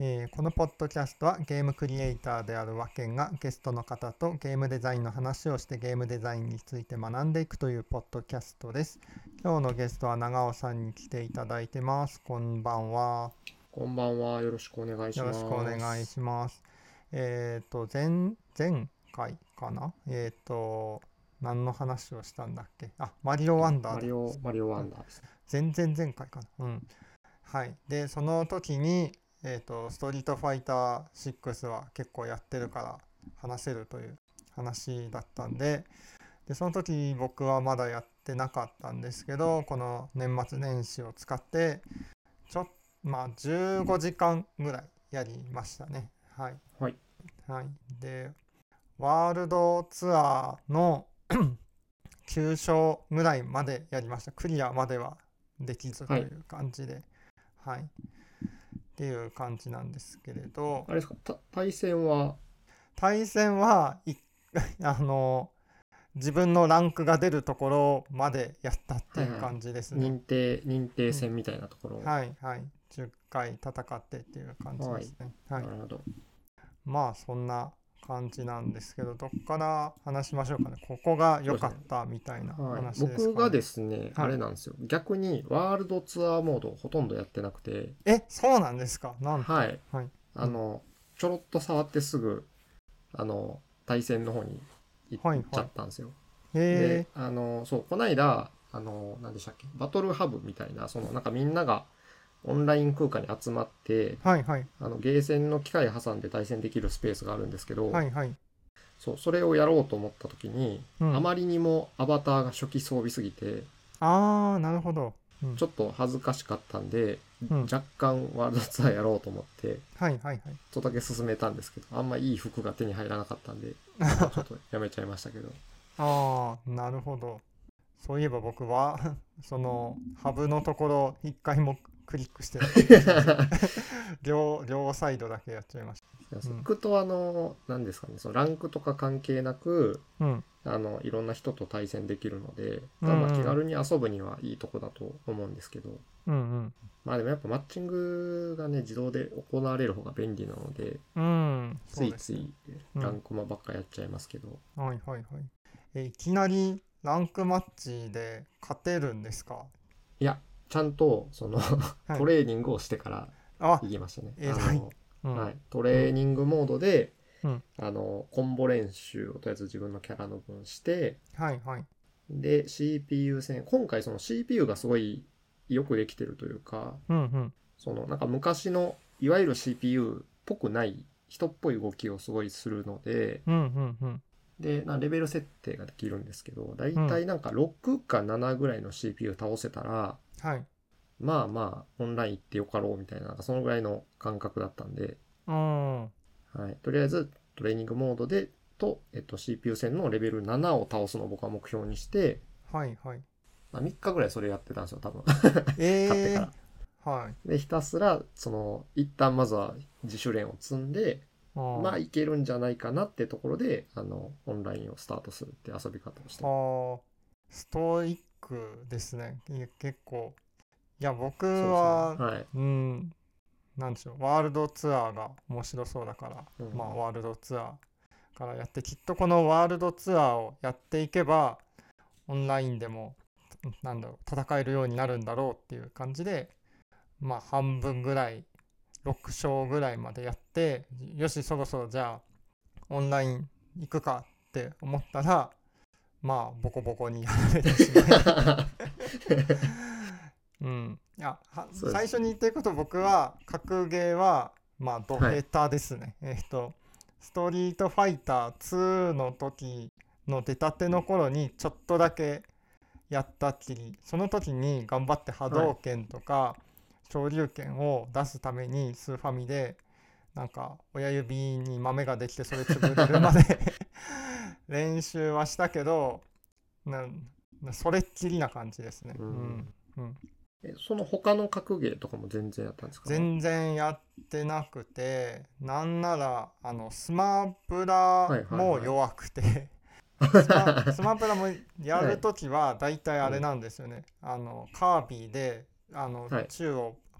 このポッドキャストはゲームクリエイターであるワケンがゲストの方とゲームデザインの話をしてゲームデザインについて学んでいくというポッドキャストです。今日のゲストは長尾さんに来ていただいてます。こんばんは。 こんばんは。よろしくお願いします。 よろしくお願いします。前回かな何の話をしたんだっけ。マリオワンダーだ。 マリオワンダーですね。 前回かな。はい。で、その時にストリートファイター6は結構やってるから話せるという話だったんで、その時僕はまだやってなかったんですけど、この年末年始を使って15時間ぐらいやりましたね。はい。で、ワールドツアーの9勝ぐらいまでやりました。クリアまではできずという感じで、はい。っていう感じなんですけれど、 あれですか、対戦は自分のランクが出るところまでやったっていう感じですね。 認定戦みたいなところ、 はいはい10回戦ってっていう感じですね。 なるほど。 まあそんな感じなんですけど、どっから話しましょうかね。ここが良かったみたいな話ですかね。 僕がですね、あれなんですよ。逆にワールドツアーモードほとんどやってなくて。 そうなんですか。なんと。 ちょろっと触ってすぐ対戦の方に行っちゃったんですよ。で、そう、この間何でしたっけ、バトルハブみたいな、なんかみんながオンライン空間に集まって、ゲーセンの機械挟んで対戦できるスペースがあるんですけど、それをやろうと思った時に、あまりにもアバターが初期装備すぎて、 なるほど、 ちょっと恥ずかしかったんで、若干ワールドツアーやろうと思って、ちょっとだけ進めたんですけど、あんまいい服が手に入らなかったんで、ちょっとやめちゃいましたけど。 なるほど。そういえば僕はそのハブのところ一回もクリックしてない両サイドだけやっちゃいました。 僕と何ですかね、そのランクとか関係なく、いろんな人と対戦できるので、気軽に遊ぶにはいいとこだと思うんですけど、まあでもやっぱマッチングがね自動で行われる方が便利なので、ついついランクマばっかやっちゃいますけど。 いきなりランクマッチで勝てるんですか？ いや、ちゃんとトレーニングをしてから行きましたね。トレーニングモードで、コンボ練習をとりあえず自分のキャラの分して、で CPU 戦、今回その CPU がすごいよくできてるというか、なんか昔のいわゆる CPU っぽくない人っぽい動きをすごいするので、でレベル設定ができるんですけど、だいたいなんか6か7ぐらいの CPU 倒せたら、まあオンライン行ってよかろうみたい なんかそのぐらいの感覚だったんで、とりあえずトレーニングモードでCPU 戦のレベル7を倒すのを僕は目標にして、3日ぐらいそれやってたんですよ多分買ってから。でひたすら一旦まずは自主練を積んで、いけるんじゃないかなってところでオンラインをスタートするって遊び方をして。 ストイックですね。結構。いや僕はなんでしょう、ワールドツアーが面白そうだから、ワールドツアーからやって、きっとこのワールドツアーをやっていけばオンラインでも戦えるようになるんだろうっていう感じで、半分ぐらい6勝ぐらいまでやって、よしそろそろじゃあオンライン行くかって思ったら、ボコボコにやられてしまい最初に言ってること、僕は格ゲーはドヘタですね。ストリートファイター2の時の出たての頃にちょっとだけやったっきり、その時に頑張って波動拳とか昇竜拳を出すためにスーファミでなんか親指に豆ができてそれ潰れるまで練習はしたけど、それっきりな感じですね。 その他の格ゲーとかも全然やったんですか？ 全然やってなくて、なんならスマブラも弱くて、スマブラもやるときはだいたいあれなんですよね。カービィで宙を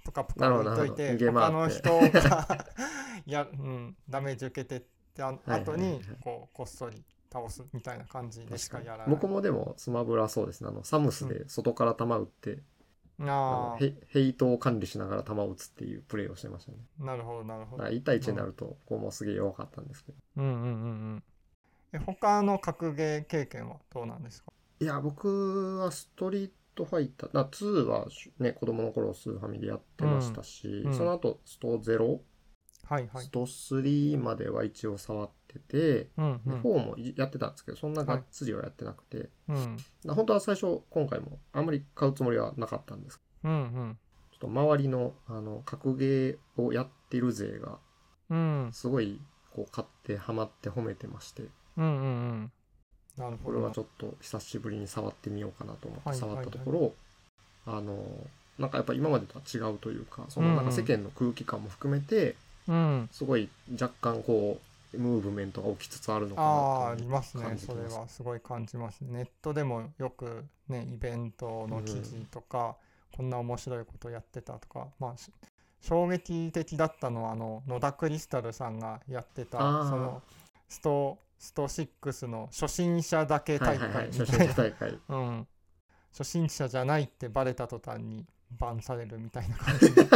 プカプカ置いといて他の人がダメージ受けてって後にこうこっそり倒すみたいな感じでしかやらない。 僕もでもスマブラそうですね、サムスで外から弾打って、ヘイトを管理しながら弾を打つっていうプレイをしてましたね。 なるほどなるほど。 1対1になるとこうもうすげえ弱かったんですけど。 他の格ゲー経験はどうなんですか？ いや、僕はストリートファイター2はね、子供の頃スーファミでやってましたし、その後スト0、スト3までは一応触ってて、4もやってたんですけど、そんながっつりはやってなくて、本当は最初今回もあんまり買うつもりはなかったんですけど、ちょっと周りの格ゲーをやってる勢がすごいこう買ってハマって褒めてまして、 なるほど。 これはちょっと久しぶりに触ってみようかなと思って触ったところ、なんかやっぱ今までとは違うというか、そのなんか世間の空気感も含めて、すごい若干こうムーブメントが起きつつあるのかなとありますね。それはすごい感じますね。ネットでもよくね、イベントの記事とか、こんな面白いことやってたとか、衝撃的だったのは野田クリスタルさんがやってたそのスト6の初心者だけ大会みたいな、初心者じゃないってバレた途端にバンされるみたいな感じで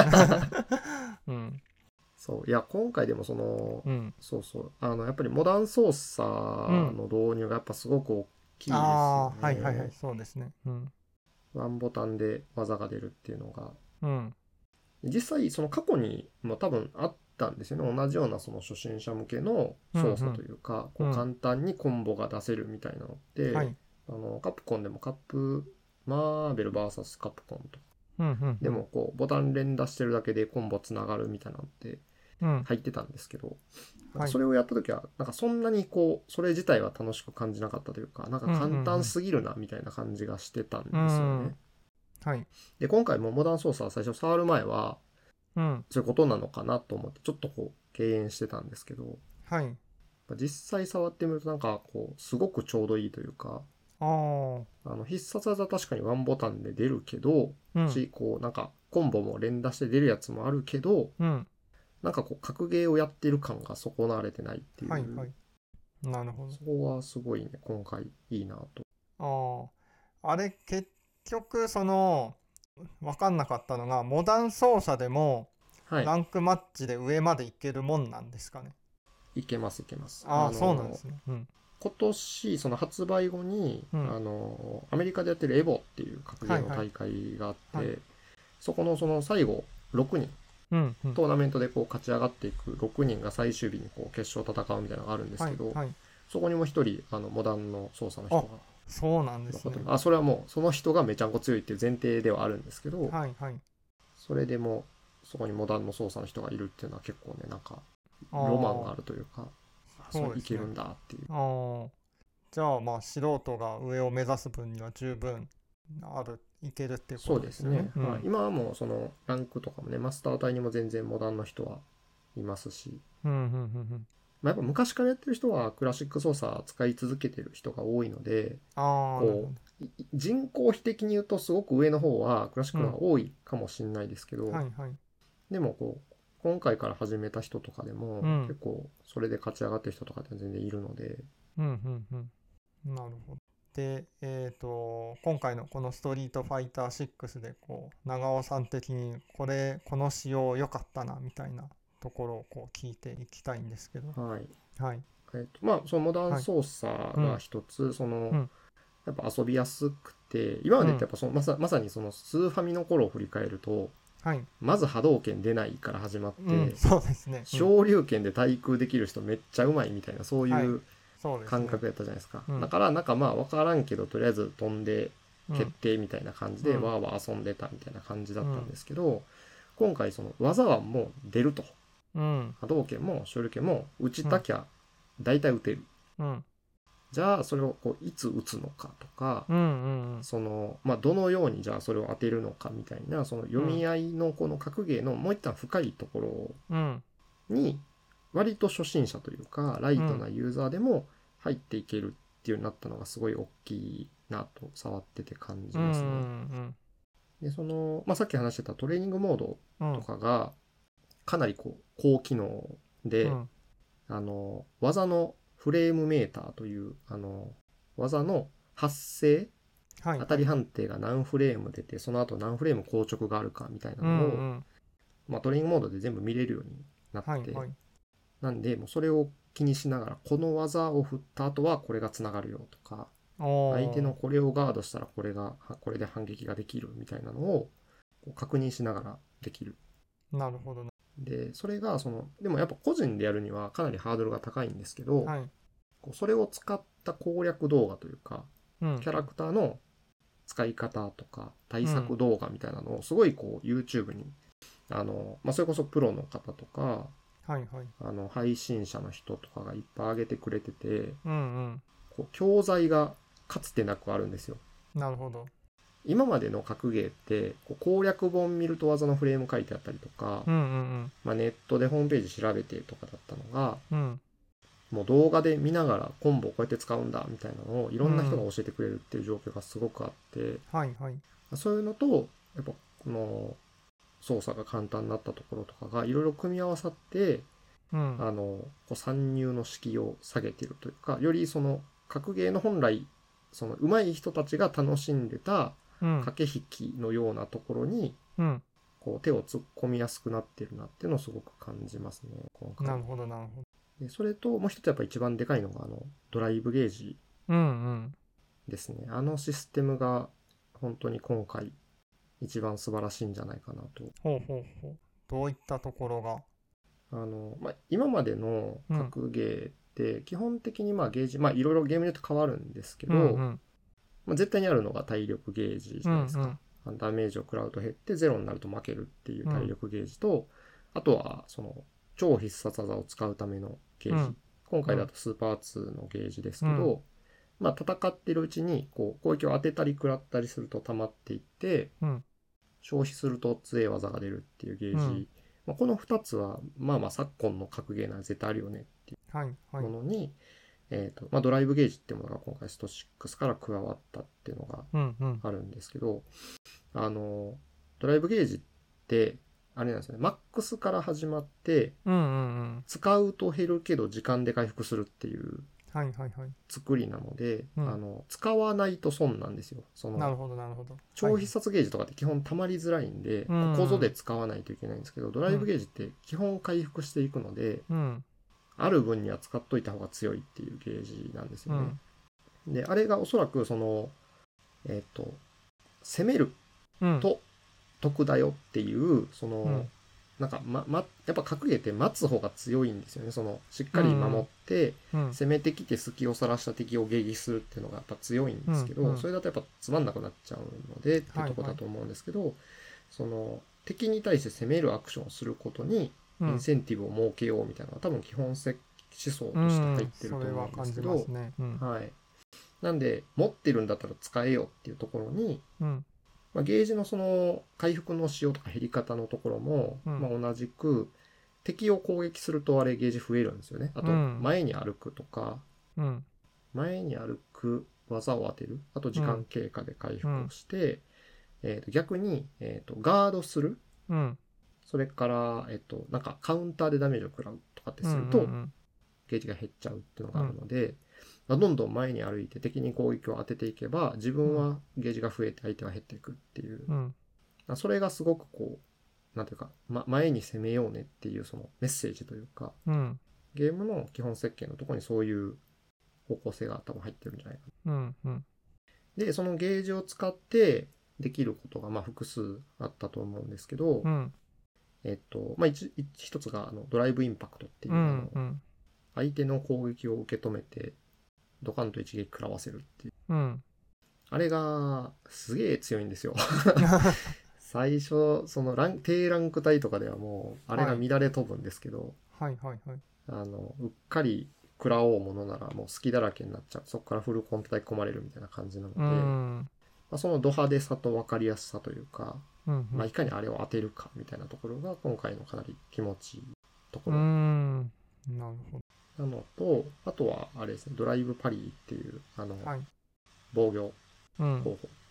そういや今回でもそうそうやっぱりモダン操作の導入がやっぱすごく大きいですよね。 そうですね。 ワンボタンで技が出るっていうのが、実際その過去にも多分あったんですよね。同じようなその初心者向けの操作というか、こう簡単にコンボが出せるみたいなのって、カプコンでもマーベル VS カプコンとか、でもこうボタン連打してるだけでコンボつながるみたいなのって入ってたんですけど、それをやった時はなんかそんなにこうそれ自体は楽しく感じなかったというか、なんか簡単すぎるなみたいな感じがしてたんですよね。で今回もモダン操作は最初触る前は、そういうことなのかなと思ってちょっとこう敬遠してたんですけど、実際触ってみるとなんかこうすごくちょうどいいというか、必殺技確かにワンボタンで出るけど、こうなんかコンボも連打して出るやつもあるけど、なんかこう格ゲーをやってる感が損なわれてないっていう、 なるほど。 そこはすごいね今回いいなと。 あれ結局その分かんなかったのが、モダン操作でもランクマッチで上までいけるもんなんですかね？ いけますいけます。 そうなんですね。 今年その発売後に、アメリカでやってるエボっていう格ゲーの大会があって、そこのその最後6人、トーナメントでこう勝ち上がっていく6人が最終日にこう決勝戦うみたいなのがあるんですけど、そこにも1人モダンの操作の人が、 そうなんですね。 それはもうその人がめちゃんこ強いっていう前提ではあるんですけど、それでもそこにモダンの操作の人がいるっていうのは結構ね、なんかロマンがあるというか、そういけるんだっていう。 じゃあ素人が上を目指す分には十分いけるっていうことですね。 そうですね。今はもうそのランクとかもね、マスター隊にも全然モダンの人はいますし、やっぱ昔からやってる人はクラシック操作使い続けてる人が多いので、こう人口比的に言うとすごく上の方はクラシックの方が多いかもしれないですけど、でもこう今回から始めた人とかでも、結構それで勝ち上がってる人とかって全然いるので。 なるほど。で、今回のこのストリートファイター6でこう長尾さん的にこの仕様良かったなみたいなところをこう聞いていきたいんですけど。 そのモダン操作が一つ、やっぱ遊びやすくて、今までってやっぱまさにそのスーファミの頃を振り返ると、まず波動拳出ないから始まって、昇竜拳で対空できる人めっちゃうまいみたいな、そういう感覚やったじゃないですか。だからなんか分からんけどとりあえず飛んで決定みたいな感じでわーわー遊んでたみたいな感じだったんですけど、今回その技はもう出ると、波動拳も昇竜拳も打ちたきゃ大体打てる、じゃあそれをこういつ打つのかとか、そのどのようにじゃあそれを当てるのかみたいな、その読み合いのこの格ゲーのもう一旦深いところに割と初心者というかライトなユーザーでも入っていけるっていうようになったのがすごい大きいなと触ってて感じますね。 でさっき話してたトレーニングモードとかがかなり高機能で、技のフレームメーターという技の発生、当たり判定が何フレーム出てその後何フレーム硬直があるかみたいなのを、トレーニングモードで全部見れるようになって、なんでもうそれを気にしながらこの技を振った後はこれがつながるよとか、相手のこれをガードしたらこれで反撃ができるみたいなのを確認しながらできる。 なるほど。 でそれがでもやっぱ個人でやるにはかなりハードルが高いんですけど、それを使った攻略動画というか、キャラクターの使い方とか対策動画みたいなのをすごいYouTube にそれこそプロの方とか、配信者の人とかがいっぱい上げてくれてて、教材がかつてなくあるんですよ。 なるほど。 今までの格ゲーって攻略本見ると技のフレーム書いてあったりとか、ネットでホームページ調べてとかだったのが、もう動画で見ながらコンボをこうやって使うんだみたいなのをいろんな人が教えてくれるっていう状況がすごくあって、そういうのとやっぱこの操作が簡単になったところとかがいろいろ組み合わさって、参入の敷居を下げてるというか、より格ゲーの本来上手い人たちが楽しんでた駆け引きのようなところに、手を突っ込みやすくなってるなっていうのをすごく感じますね、今回。 なるほどなるほど。 でそれともう一つやっぱ一番でかいのがドライブゲージですね。システムが本当に今回一番素晴らしいんじゃないかなと。 どういったところが？ 今までの格ゲーって基本的にゲージいろいろゲームによって変わるんですけど、絶対にあるのが体力ゲージじゃないですか。ダメージを食らうと減ってゼロになると負けるっていう体力ゲージと、あとは超必殺技を使うためのゲージ、今回だとスーパー2のゲージですけど、戦ってるうちに攻撃を当てたり食らったりすると溜まっていって、消費すると強い技が出るっていうゲージ、この2つは昨今の格ゲーなら絶対あるよねっていうものに、ドライブゲージっていうものが今回スト6から加わったっていうのがあるんですけど、ドライブゲージってあれなんですよね、マックスから始まって、使うと減るけど時間で回復するっていう作りなので、使わないと損なんですよ。 なるほどなるほど。 超必殺ゲージとかって基本溜まりづらいんで、ここぞで使わないといけないんですけど、ドライブゲージって基本回復していくので、ある分には使っといた方が強いっていうゲージなんですよね。であれがおそらく攻めると得だよっていうやっぱ格ゲーって待つ方が強いんですよね。しっかり守って、攻めてきて隙をさらした敵を迎撃するっていうのがやっぱ強いんですけど、それだとやっぱつまんなくなっちゃうのでっていうところだと思うんですけど、敵に対して攻めるアクションをすることにインセンティブを設けようみたいなのが多分基本思想として入ってると思うんですけど、なんで持ってるんだったら使えよっていうところに、ゲージの回復の仕様とか減り方のところも、同じく敵を攻撃するとあれゲージ増えるんですよね。あと前に歩くとか、前に歩く技を当てる、あと時間経過で回復をして、逆に、ガードする、それから、カウンターでダメージを食らうとかってすると、ゲージが減っちゃうっていうのがあるので、どんどん前に歩いて敵に攻撃を当てていけば自分はゲージが増えて相手は減っていくっていう、それがすごくなんていうか、前に攻めようねっていうメッセージというか、ゲームの基本設計のところにそういう方向性が多分入ってるんじゃないかな。でそのゲージを使ってできることが複数あったと思うんですけど、一つがドライブインパクトっていう、相手の攻撃を受け止めてドカンと一撃食らわせるっていう、あれがすげえ強いんですよ最初低ランク帯とかではもうあれが乱れ飛ぶんですけど、うっかり食らおうものならもう隙だらけになっちゃう、そこからフルコン叩き込まれるみたいな感じなので、そのド派手さと分かりやすさというか、いかにあれを当てるかみたいなところが今回のかなり気持ちいいところなのと、あとはあれですね、ドライブパリーっていう防御方法、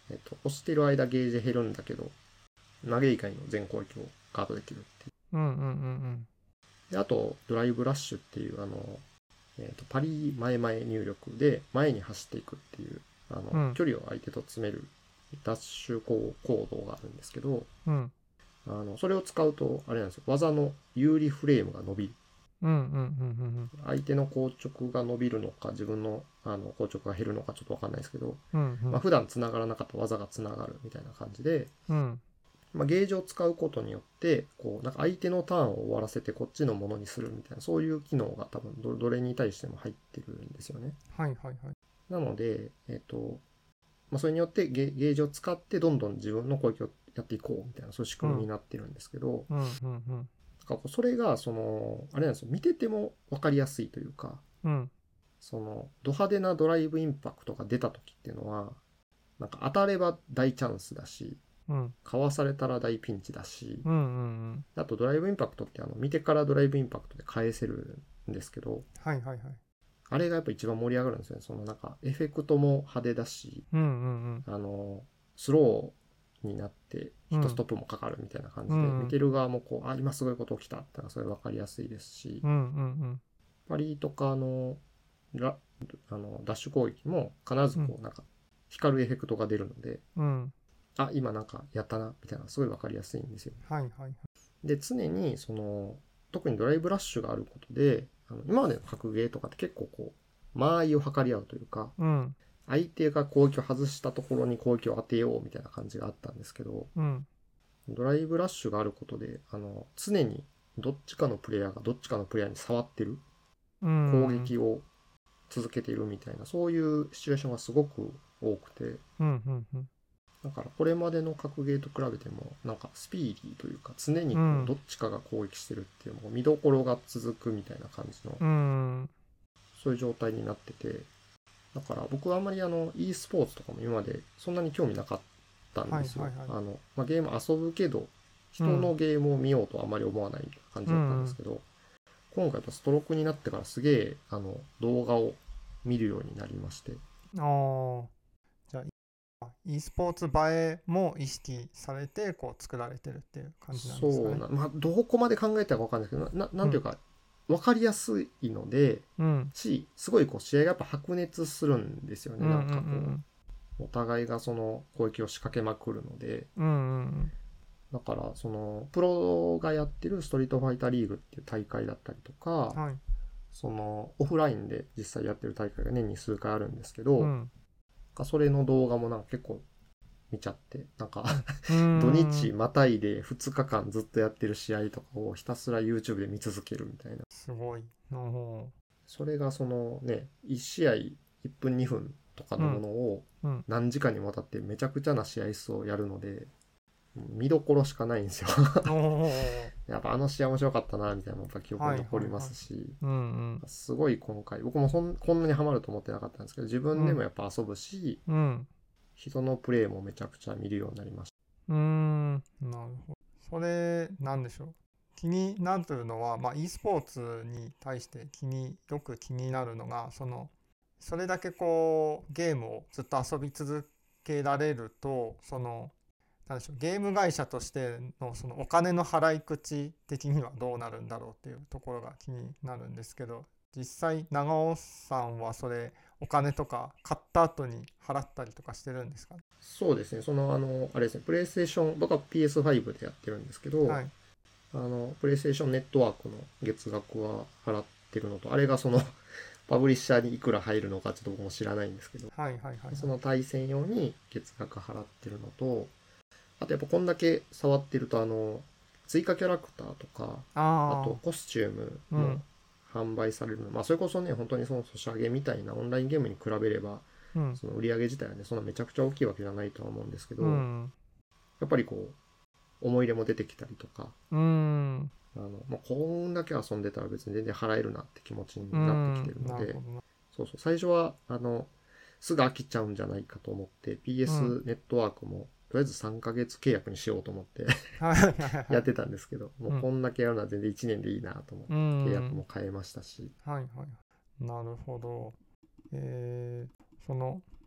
押してる間ゲージ減るんだけど、投げ以外の全攻撃をガードできるっていう。で、あと、ドライブラッシュっていう、パリ前々入力で前に走っていくっていう、距離を相手と詰めるダッシュ行動があるんですけど、それを使うと、あれなんですよ、技の有利フレームが伸びる。相手の硬直が伸びるのか、自分の硬直が減るのかちょっと分かんないですけど、普段つながらなかった技がつながるみたいな感じで、ゲージを使うことによってこうなんか相手のターンを終わらせてこっちのものにするみたいな、そういう機能が多分どれに対しても入ってるんですよね。なので、それによってゲージを使ってどんどん自分の攻撃をやっていこうみたいな、そういう仕組みになってるんですけど、それがあれなんですよ、見てても分かりやすいというか、そのド派手なドライブインパクトが出た時っていうのはなんか当たれば大チャンスだし、かわされたら大ピンチだし、あとドライブインパクトって見てからドライブインパクトで返せるんですけど、あれがやっぱ一番盛り上がるんですよね。そのなんかエフェクトも派手だし、スローになってヒットストップもかかるみたいな感じで、見てる側もこう今すごいこと起きたってのはそれ分かりやすいですし、パリとかダッシュ攻撃も必ずこうなんか光るエフェクトが出るので、今なんかやったなみたいな、すごい分かりやすいんですよ。で、常に特にドライブラッシュがあることで、今までの格ゲーとかって結構こう間合いを測り合うというか、相手が攻撃を外したところに攻撃を当てようみたいな感じがあったんですけど、ドライブラッシュがあることで常にどっちかのプレイヤーがどっちかのプレイヤーに触ってる、攻撃を続けているみたいな、そういうシチュエーションがすごく多くて、だからこれまでの格ゲーと比べてもなんかスピーディーというか、常にこうどっちかが攻撃してるっていうのも見どころが続くみたいな感じの、そういう状態になってて、だから僕はあんまりe スポーツとかも今までそんなに興味なかったんですよ。ゲーム遊ぶけど人のゲームを見ようとはあまり思わない感じだったんですけど、今回ストロークになってからすげえ動画を見るようになりまして。 じゃあ e スポーツ映えも意識されてこう作られてるっていう感じなんですかね。 どこまで考えたか分かんないですけど、なんていうか、分かりやすいので、すごいこう試合がやっぱ白熱するんですよね。なんかこうお互いがその攻撃を仕掛けまくるので、だからそのプロがやってるストリートファイターリーグっていう大会だったりとか、そのオフラインで実際やってる大会が年に数回あるんですけど、それの動画もなんか結構見ちゃって、なんか土日またいで2日間ずっとやってる試合とかをひたすら YouTube で見続けるみたいな。 すごい。 それがそのね、1試合1分2分とかのものを何時間にわたってめちゃくちゃな試合数をやるので、見どころしかないんですよやっぱ試合面白かったなみたいなのが記憶に残りますし、すごい今回僕もこんなにハマると思ってなかったんですけど、自分でもやっぱ遊ぶし、人のプレイもめちゃくちゃ見るようになりました。 なるほど。それなんでしょう、気になるのは、e スポーツに対してよく気になるのが、それだけこうゲームをずっと遊び続けられると、なんでしょう、ゲーム会社としてのそのお金の払い口的にはどうなるんだろうっていうところが気になるんですけど、実際長尾さんはそれお金とか買った後に払ったりとかしてるんですかね。 そうですね、あれですね、プレイステーション、僕は PS5 でやってるんですけど、プレイステーションネットワークの月額は払ってるのと、あれがパブリッシャーにいくら入るのかちょっと僕も知らないんですけど、その対戦用に月額払ってるのと、あとやっぱこんだけ触ってると追加キャラクターとか、あとコスチュームも販売されるの、それこそね、本当にそのソシャゲみたいなオンラインゲームに比べれば、その売り上げ自体はね、そんなめちゃくちゃ大きいわけじゃないとは思うんですけど、やっぱりこう思い入れも出てきたりとか、こんだけ遊んでたら別に全然払えるなって気持ちになってきてるので、最初はすぐ飽きちゃうんじゃないかと思って PS ネットワークもとりあえず3ヶ月契約にしようと思ってやってたんですけど、もうこんだけやるのは全然1年でいいなと思って契約も変えましたし。 なるほど。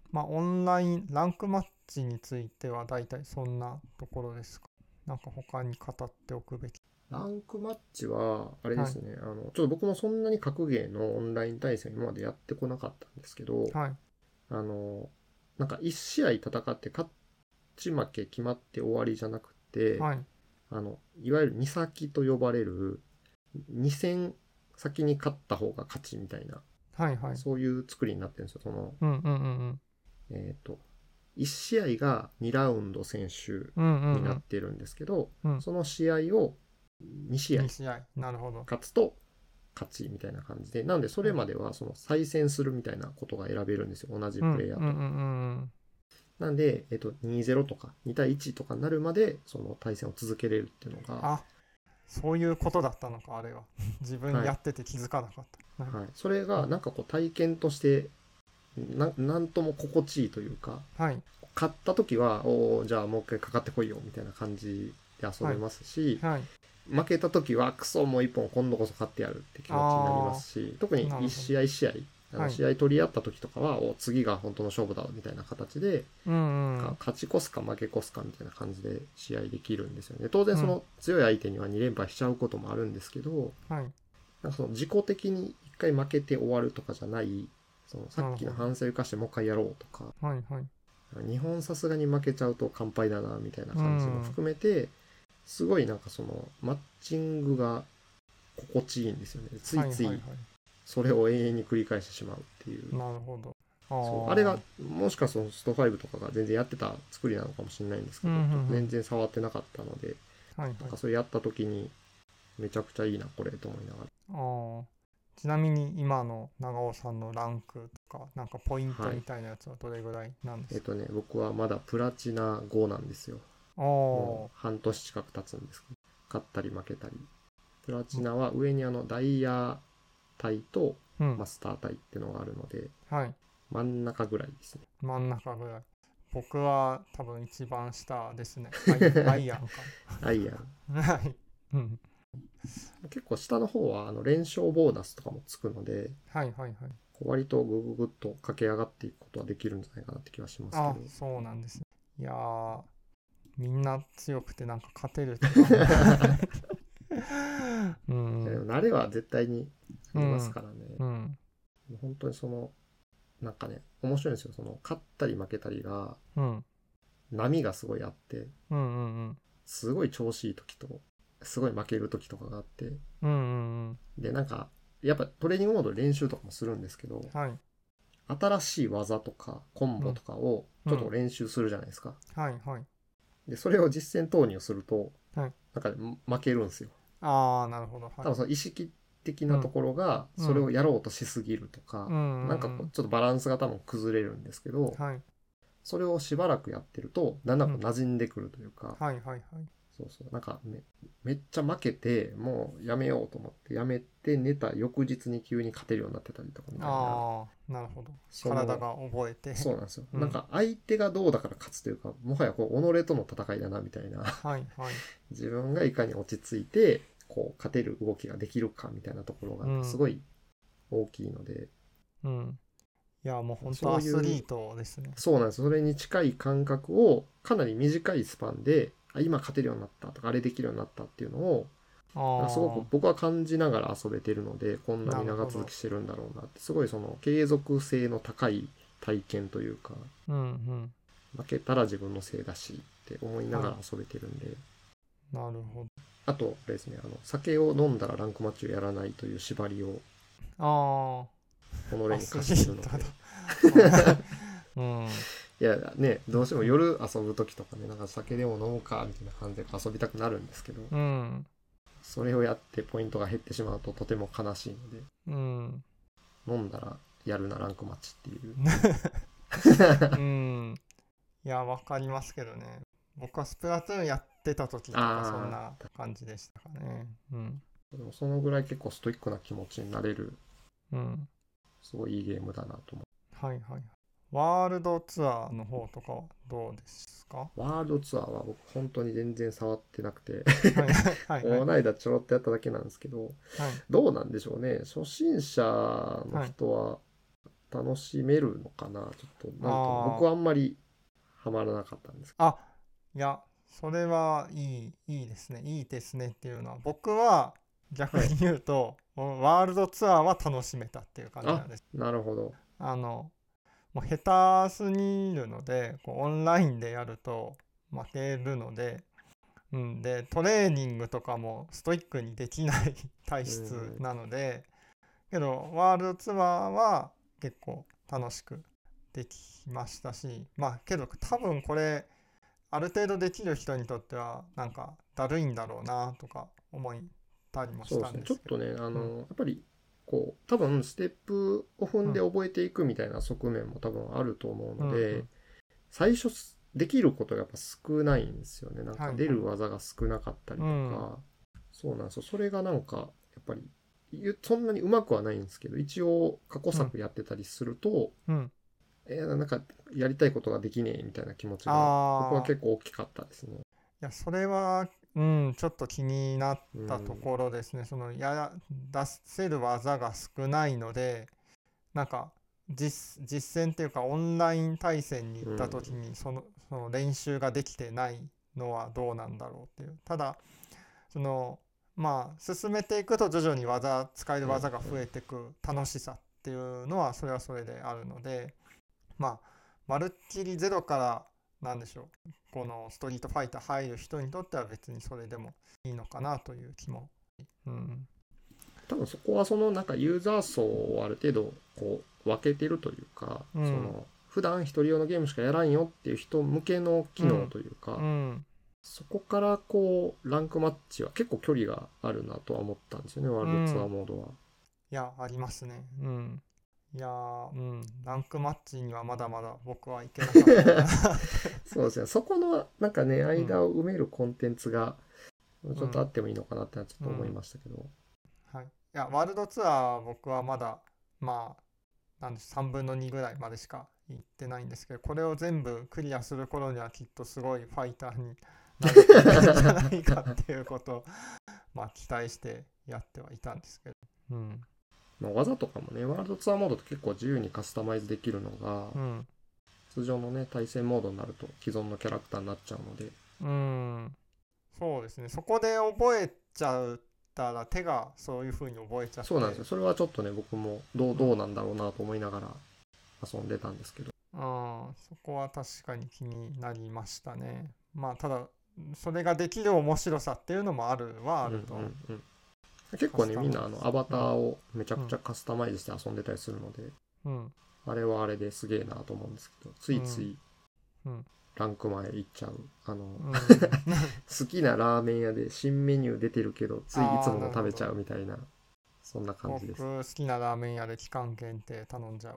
まあオンラインランクマッチについては大体そんなところですか。なんか他に語っておくべき。 ランクマッチは、あれですね、ちょっと僕もそんなに格ゲーのオンライン対戦今までやってこなかったんですけど、 はい、 なんか1試合戦って勝ち負け決まって終わりじゃなくて、 はい、 いわゆる2先と呼ばれる2戦先に勝った方が勝ちみたいな、 はいはい、 そういう作りになってるんですよ。その、 うんうんうん 1試合が2ラウンド選手になってるんですけど、その試合を2試合なるほど勝つと勝ちみたいな感じで、なんでそれまではその再戦するみたいなことが選べるんですよ、同じプレイヤーと。なんで、2-0とか2対1とかになるまでその対戦を続けれるっていうのが。 あ、そういうことだったのか、あれは。自分やってて気づかなかった。 はい、それがなんかこう体験としてなんとも心地いいというか、 はい、 勝った時はじゃあもう一回かかってこいよみたいな感じで遊べますし、 はいはい、 負けた時はクソもう一本今度こそ勝ってやるって気持ちになりますし、特に1試合試合試合取り合った時とかは、次が本当の勝負だみたいな形で、勝ち越すか負け越すかみたいな感じで試合できるんですよね。当然その強い相手には2連敗しちゃうこともあるんですけど、なんかその自己的に1回負けて終わるとかじゃない、そのさっきの反省を生かしてもう一回やろうとか、日本さすがに負けちゃうと完敗だなみたいな感じも含めて、すごいなんかそのマッチングが心地いいんですよね。ついついそれを永遠に繰り返してしまうっていう。 なるほど。 あれがもしかしたらスト5とかが全然やってた作りなのかもしれないんですけど、全然触ってなかったので、なんかそれやった時にめちゃくちゃいいなこれと思いながら。 ちなみに今の長尾さんのランクとかなんかポイントみたいなやつはどれぐらいなんですか？ 僕はまだプラチナ5なんですよ。もう半年近く経つんですけど、勝ったり負けたり。プラチナは上にダイヤ帯とマスター帯っていうのがあるので、真ん中ぐらいですね。 真ん中ぐらい。僕は多分一番下ですね。アイアンか。 アイアン。はい。結構下の方は連勝ボーナスとかもつくので、割とグググッと駆け上がっていくことはできるんじゃないかなって気はしますけど。 そうなんですね。いやー、みんな強くてなんか勝てるって慣れは絶対にありますからね。本当にそのなんかね、面白いんですよ。その勝ったり負けたりが、波がすごいあって、すごい調子いい時とすごい負ける時とかがあって、でなんかやっぱトレーニングモードで練習とかもするんですけど、新しい技とかコンボとかをちょっと練習するじゃないですか。でそれを実践投入すると、なんか負けるんですよ。 なるほど。 多分その意識的なところがそれをやろうとしすぎるとか、なんかこうちょっとバランスが多分崩れるんですけど、それをしばらくやってるとだんだん馴染んでくるというか、なんかめっちゃ負けてもうやめようと思ってやめて寝た翌日に急に勝てるようになってたりとかみたいな。 なるほど。体が覚えて。 そうなんですよ。なんか相手がどうだから勝つというか、もはやこう己との戦いだなみたいな。自分がいかに落ち着いてこう勝てる動きができるかみたいなところがすごい大きいので、 いやもう本当アスリートですね。 そうなんです。それに近い感覚をかなり短いスパンで今勝てるようになったとかあれできるようになったっていうのをすごく僕は感じながら遊べてるので、こんなに長続きしてるんだろうなって、すごいその継続性の高い体験というか、負けたら自分のせいだしって思いながら遊べてるんで。 なるほど。 あとあれですね、酒を飲んだらランクマッチをやらないという縛りを己に課してるのでいやね、どうしても夜遊ぶ時とかね、なんか酒でも飲むかみたいな感じで遊びたくなるんですけど、それをやってポイントが減ってしまうととても悲しいので、飲んだらやるなランクマッチっていういやわかりますけどね。僕はスプラトゥーンやってた時とかそんな感じでしたかね。 でもそのぐらい結構ストイックな気持ちになれる、すごいいいゲームだなと思う。 ワールドツアーの方とかはどうですか？ ワールドツアーは僕本当に全然触ってなくてこの間ちょろっとやっただけなんですけど、どうなんでしょうね。初心者の人は楽しめるのかな。ちょっとなんと僕はあんまりハマらなかったんですけど。 いやそれはいいですね。いいですねっていうのは、僕は逆に言うと、ワールドツアーは楽しめたっていう感じなんです。 なるほど。 もう下手すぎるので、オンラインでやると負けるので、でトレーニングとかもストイックにできない体質なので、けどワールドツアーは結構楽しくできましたし、けど多分これある程度できる人にとってはなんかだるいんだろうなとか思ったりもしたんですけど。 ちょっとねやっぱり多分ステップを踏んで覚えていくみたいな側面も多分あると思うので、最初できることがやっぱ少ないんですよね。なんか出る技が少なかったりとか、そうなんですよ。それがなんかやっぱりそんなにうまくはないんですけど、一応過去作やってたりすると、なんかやりたいことができねえみたいな気持ちが僕は結構大きかったですね。いやそれはちょっと気になったところですね。その出せる技が少ないので、なんか実践っていうかオンライン対戦に行った時にその練習ができてないのはどうなんだろうっていう。ただ進めていくと徐々に使える技が増えていく楽しさっていうのはそれはそれであるので、まるっきりゼロからなんでしょう、このストリートファイター入る人にとっては別にそれでもいいのかなという気も。 多分そこはそのなんかユーザー層をある程度分けてるというか、その普段一人用のゲームしかやらんよっていう人向けの機能というか、そこからランクマッチは結構距離があるなとは思ったんですよね、ワールドツアーモードは。 いやありますね。いやランクマッチにはまだまだ僕はいけなかったそうですね。そこのなんかね間を埋めるコンテンツがちょっとあってもいいのかなってちょっと思いましたけど。 はい。いやワールドツアー僕はまだ3分の2ぐらいまでしか行ってないんですけど、これを全部クリアする頃にはきっとすごいファイターになるんじゃないかっていうことを期待してやってはいたんですけど、 技とかもねワールドツアーモードって結構自由にカスタマイズできるのが、通常のね対戦モードになると既存のキャラクターになっちゃうので、 そうですね。そこで覚えちゃったら手がそういう風に覚えちゃって、 そうなんですよ。それはちょっとね僕もどうなんだろうなと思いながら遊んでたんですけど、 そこは確かに気になりましたね。ただそれができる面白さっていうのもあると、 結構ねみんなアバターをめちゃくちゃカスタマイズして遊んでたりするので、あれはあれですげえなと思うんですけど、ついついランク前行っちゃう。好きなラーメン屋で新メニュー出てるけどついいつもの食べちゃうみたいな、そんな感じです。 僕好きなラーメン屋で期間限定頼んじゃう。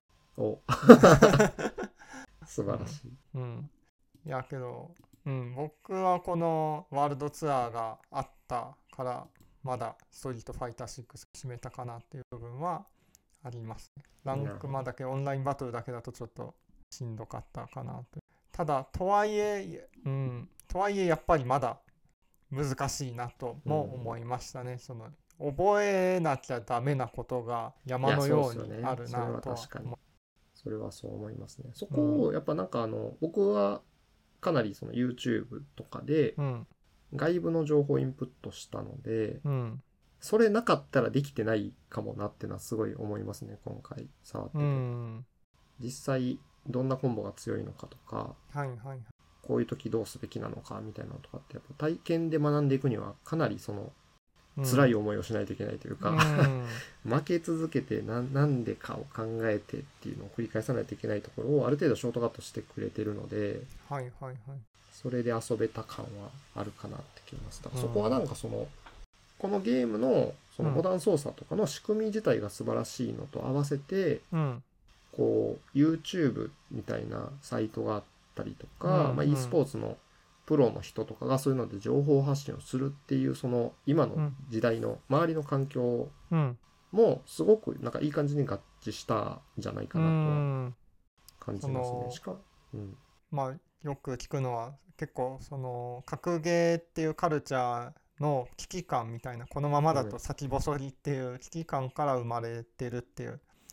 素晴らしい。 いやけど、僕はこのワールドツアーがあったからまだストリートファイター6決めたかなっていう部分はありますね。ランクだけオンラインバトルだけだとちょっとしんどかったかなと。ただとはいえやっぱりまだ難しいなとも思いましたね。その覚えなきゃダメなことが山のようにあるなと。 それはそう思いますね。そこをやっぱなんか僕はかなりその YouTube とかで外部の情報をインプットしたので、それなかったらできてないかもなっていうのはすごい思いますね、今回触ってて。実際どんなコンボが強いのかとか、こういう時どうすべきなのかみたいなのとかってやっぱ体験で学んでいくにはかなりその辛い思いをしないといけないというか、負け続けてなんでかを考えてっていうのを繰り返さないといけないところをある程度ショートカットしてくれてるので、それで遊べた感はあるかなって気がします。だからそこはなんかこのゲームのそのモダン操作とかの仕組み自体が素晴らしいのと合わせて、YouTube みたいなサイトがあったりとか、e スポーツのプロの人とかがそういうので情報発信をするっていうその今の時代の周りの環境もすごくなんかいい感じに合致したんじゃないかなとは感じますね。 よく聞くのは結構その格ゲーっていうカルチャーの危機感みたいな、このままだと先細りっていう危機感から生まれてるっていう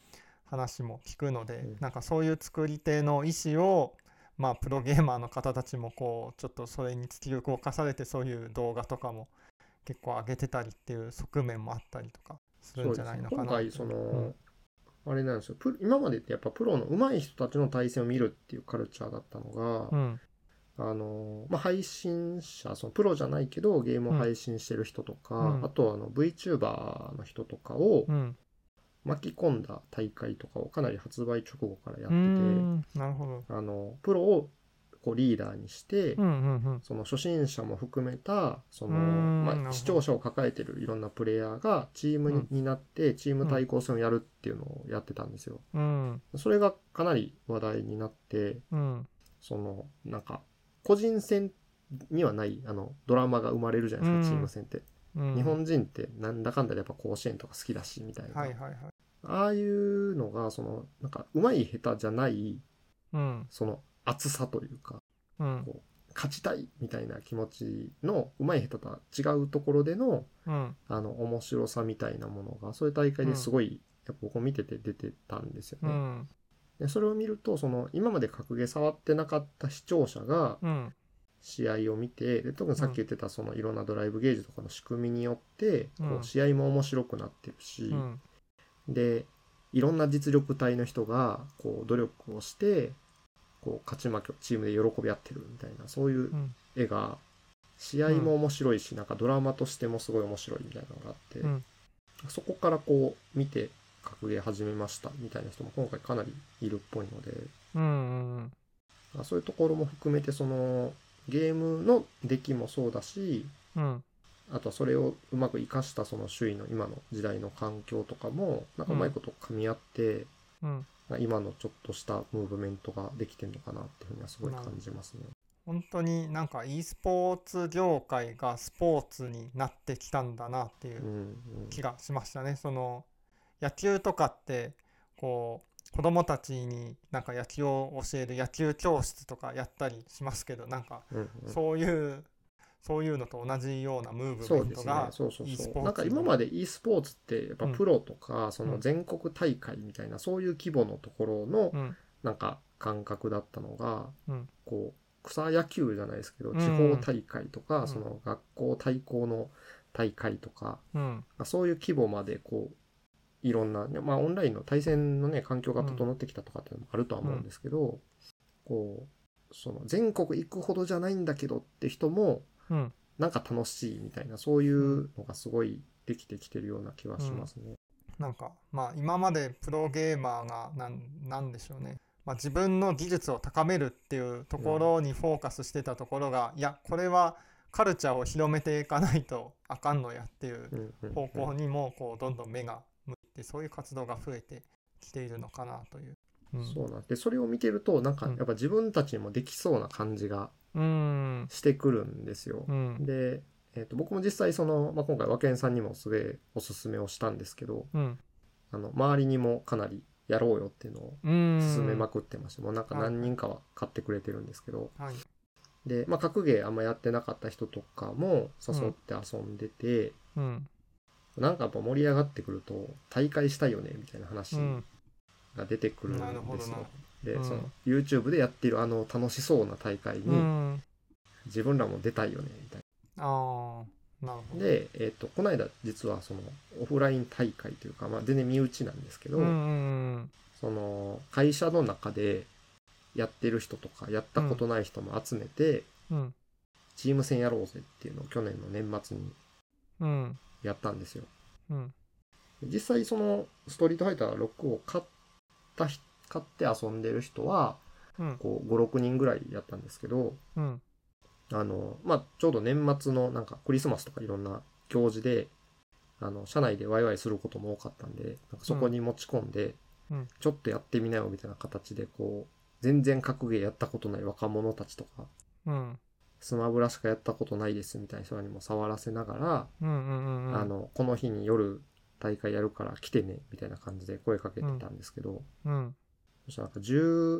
話も聞くので、なんかそういう作り手の意思をまあプロゲーマーの方たちもこうちょっとそれに突き動かされてそういう動画とかも結構上げてたりっていう側面もあったりとかするんじゃないのかな。 今回あれなんですよ、今までってやっぱプロの上手い人たちの対戦を見るっていうカルチャーだったのが、配信者、そのプロじゃないけどゲームを配信してる人とか、あとVTuber の人とかを巻き込んだ大会とかをかなり発売直後からやってて、 なるほど。 プロをこうリーダーにして、その初心者も含めた視聴者を抱えてるいろんなプレイヤーがチームになってチーム対抗戦をやるっていうのをやってたんですよ。それがかなり話題になって、なんか個人戦にはないドラマが生まれるじゃないですか、チーム戦って。日本人ってなんだかんだでやっぱ甲子園とか好きだしみたいな、ああいうのがなんか上手い下手じゃない、その熱さというか、こう勝ちたいみたいな気持ちの上手い下手とは違うところでの、面白さみたいなものがそういう大会ですごい、やっぱ僕見てて出てたんですよね。でそれを見ると今まで格ゲー触ってなかった視聴者が試合を見て、で特にさっき言ってたいろんなドライブゲージとかの仕組みによってこう試合も面白くなってるし、でいろんな実力帯の人がこう努力をしてこう勝ち負けをチームで喜び合ってるみたいな、そういう絵が試合も面白いし、なんかドラマとしてもすごい面白いみたいなのがあって、そこからこう見て格ゲー始めましたみたいな人も今回かなりいるっぽいので、そういうところも含めてゲームの出来もそうだし、あとはそれをうまく生かした周囲の今の時代の環境とかもなんかうまいこと噛み合って、今のちょっとしたムーブメントができてるのかなっていうふうにはすごい感じますね。 本当になんか e スポーツ業界がスポーツになってきたんだなっていう気がしましたね。野球とかってこう子供たちになんか野球を教える野球教室とかやったりしますけど、なんかそういうのと同じようなムーブメントが e スポーツ、 なんか今まで e スポーツってやっぱプロとか全国大会みたいなそういう規模のところのなんか感覚だったのが、こう草野球じゃないですけど地方大会とか学校対抗の大会とか、そういう規模までこういろんな、オンラインの対戦のね環境が整ってきたとかっていうのもあるとは思うんですけど、こう全国行くほどじゃないんだけどって人もなんか楽しいみたいな、そういうのがすごいできてきてるような気はしますね。 なんか今までプロゲーマーがなんでしょうね、自分の技術を高めるっていうところにフォーカスしてたところが、いやこれはカルチャーを広めていかないとあかんのやっていう方向にもこうどんどん目が向いて、そういう活動が増えてきているのかなという。 そうなんで、それを見てるとなんかやっぱ自分たちにもできそうな感じがしてくるんですよ。で、僕も実際今回和健さんにもすげえおすすめをしたんですけど、周りにもかなりやろうよっていうのを勧めまくってまして、もうなんか何人かは買ってくれてるんですけど、で格ゲーあんまやってなかった人とかも誘って遊んでて、なんかやっぱ盛り上がってくると大会したいよねみたいな話が出てくるんですよ。でYouTube でやっている楽しそうな大会に自分らも出たいよねみたいな。で、この間実はオフライン大会というか、全然身内なんですけど、会社の中でやってる人とかやったことない人も集めて、チーム戦やろうぜっていうのを去年の年末にやったんですよ。実際ストリートファイター6を買って遊んでる人はこう 5,6 人ぐらいやったんですけど、ちょうど年末のなんかクリスマスとかいろんな行事で社内でワイワイすることも多かったんで、なんかそこに持ち込んで、ちょっとやってみなよみたいな形でこう全然格ゲーやったことない若者たちとか、スマブラしかやったことないですみたいな人にも触らせながら、この日に夜大会やるから来てねみたいな感じで声かけてたんですけど、そしたらなんか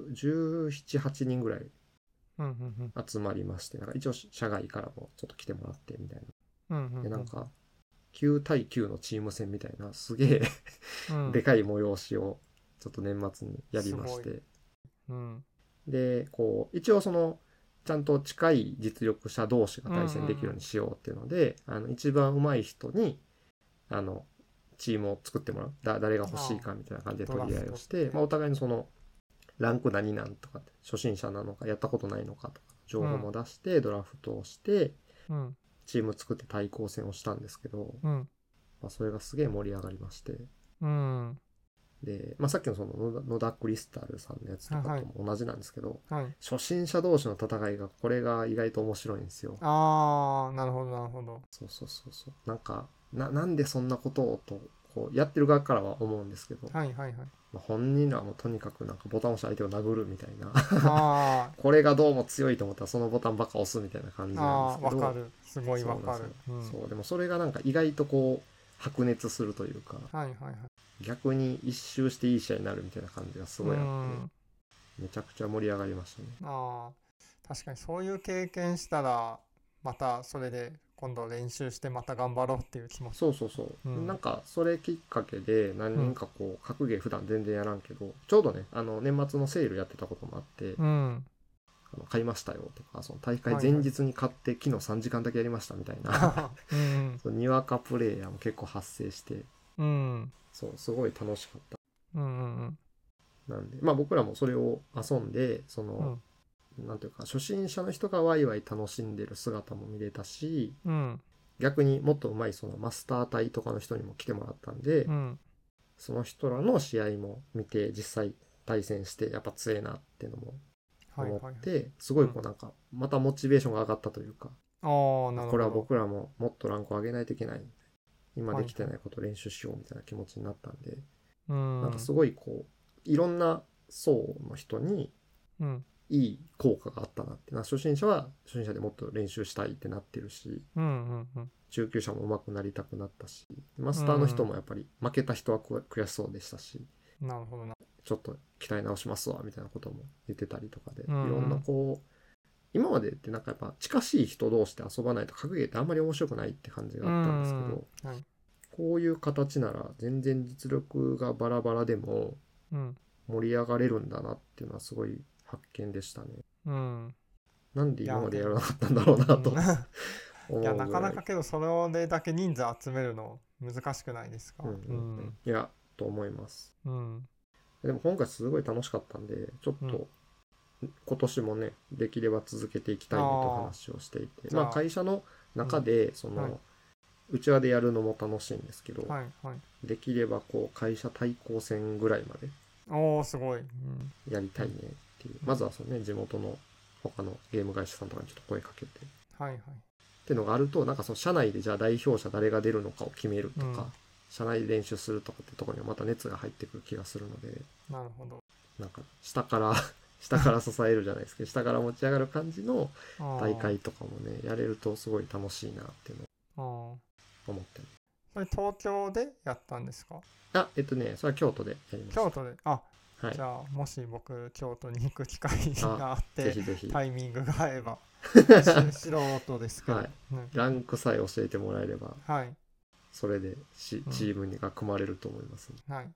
17、8人ぐらい集まりまして、なんか一応社外からもちょっと来てもらってみたいな、でなんか9対9のチーム戦みたいなすげえでかい催しをちょっと年末にやりまして、 うん、 でこう一応そのちゃんと近い実力者同士が対戦できるようにしようっていうので、一番上手い人にチームを作ってもらう、誰が欲しいかみたいな感じで取り合いをして、お互いのそのランク何なんとか初心者なのかやったことないのかとか情報も出してドラフトをして、チーム作って対抗戦をしたんですけど、それがすげえ盛り上がりまして、で、さっきのその野田クリスタルさんのやつとかとも同じなんですけど、初心者同士の戦いがこれが意外と面白いんですよ。 ああ、なるほどなるほど。 そうなんかなんでそんなことをとこうやってる側からは思うんですけど、本人らはもうとにかくなんかボタンを押して相手を殴るみたいなこれがどうも強いと思ったらそのボタンばっか押すみたいな感じなんですけど、 わかる、すごいわかる。 そうでもそれがなんか意外とこう白熱するというか、逆に一周していい試合になるみたいな感じがすごいあってめちゃくちゃ盛り上がりましたね。 確かにそういう経験したらまたそれで今度練習してまた頑張ろうっていう気持ち。 そう、なんかそれきっかけで何人かこう格ゲー普段全然やらんけど、ちょうどね年末のセールやってたこともあって、買いましたよとか、その大会前日に買って昨日3時間だけやりましたみたいなそのにわかプレイヤーも結構発生して、そうすごい楽しかった。なんで僕らもそれを遊んでその、なんていうか初心者の人がワイワイ楽しんでる姿も見れたし、逆にもっと上手いそのマスター隊とかの人にも来てもらったんで、その人らの試合も見て実際対戦してやっぱ強えなっていうのも思って、すごいこうなんかまたモチベーションが上がったというか、これは僕らももっとランクを上げないといけない、今できてないことを練習しようみたいな気持ちになったんで、なんかすごいこういろんな層の人にいい効果があったなって。初心者は初心者でもっと練習したいってなってるし、中級者も上手くなりたくなったし、マスターの人もやっぱり負けた人は悔しそうでしたし、 なるほどな、 ちょっと鍛え直しますわみたいなことも言ってたりとかで、いろんなこう今までってなんかやっぱ近しい人同士で遊ばないと格ゲーってあんまり面白くないって感じがあったんですけど、こういう形なら全然実力がバラバラでも盛り上がれるんだなっていうのはすごい発見でしたね。なんで今までやらなかったんだろうなといやなかなかけどそれだけ人数集めるの難しくないですか。 いやと思います。でも今回すごい楽しかったんでちょっと今年もねできれば続けていきたいねと話をしていて、会社の中でそのうちわでやるのも楽しいんですけど、できればこう会社対抗戦ぐらいまですごいやりたいねっていう、まずはそのね地元の他のゲーム会社さんとかにちょっと声かけて、っていうのがあるとなんかその社内でじゃあ代表者誰が出るのかを決めるとか、社内で練習するとかってところにまた熱が入ってくる気がするので、 なるほど、 なんか下から支えるじゃないですけど下から持ち上がる感じの大会とかもねやれるとすごい楽しいなっていうのを思ってる。 それ東京でやったんですか？ それは京都でやりました。 京都で、じゃあもし僕京都に行く機会があってぜひぜひタイミングが合えば素人ですけど、 ランクさえ教えてもらえれば、それでチームが組まれると思います、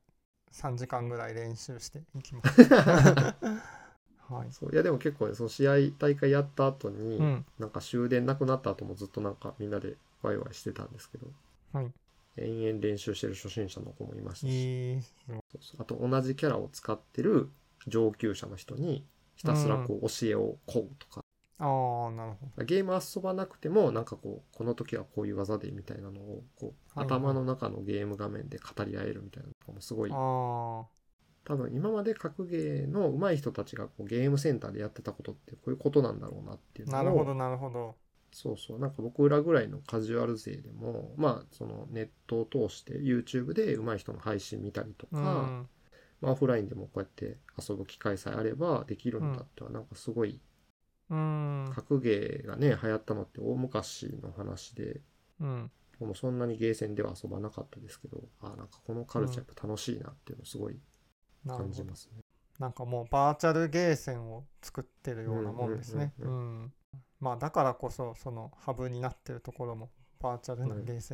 3時間ぐらい練習していきますそういやでも結構ねその大会やった後に、なんか終電なくなった後もずっとなんかみんなでワイワイしてたんですけど、延々練習してる初心者の子もいましたし、あと同じキャラを使ってる上級者の人にひたすらこう教えを請うとか、 なるほどゲーム遊ばなくてもなんかこうこの時はこういう技でみたいなのをこう、頭の中のゲーム画面で語り合えるみたいなのとかもすごい、多分今まで格ゲーの上手い人たちがこうゲームセンターでやってたことってこういうことなんだろうなっていうのを、 なるほどなるほど、 なんか僕らぐらいのカジュアル勢でもそのネットを通して YouTube で上手い人の配信見たりとか、オフラインでもこうやって遊ぶ機会さえあればできるんだってはなんかすごい、格ゲーがね流行ったのって大昔の話で、もうそんなにゲーセンでは遊ばなかったですけど、なんかこのカルチャーやっぱ楽しいなっていうのをすごい感じますね。 なんかもうバーチャルゲーセンを作ってるようなもんですね。だからこそそのハブになってるところもバーチャルなゲーセン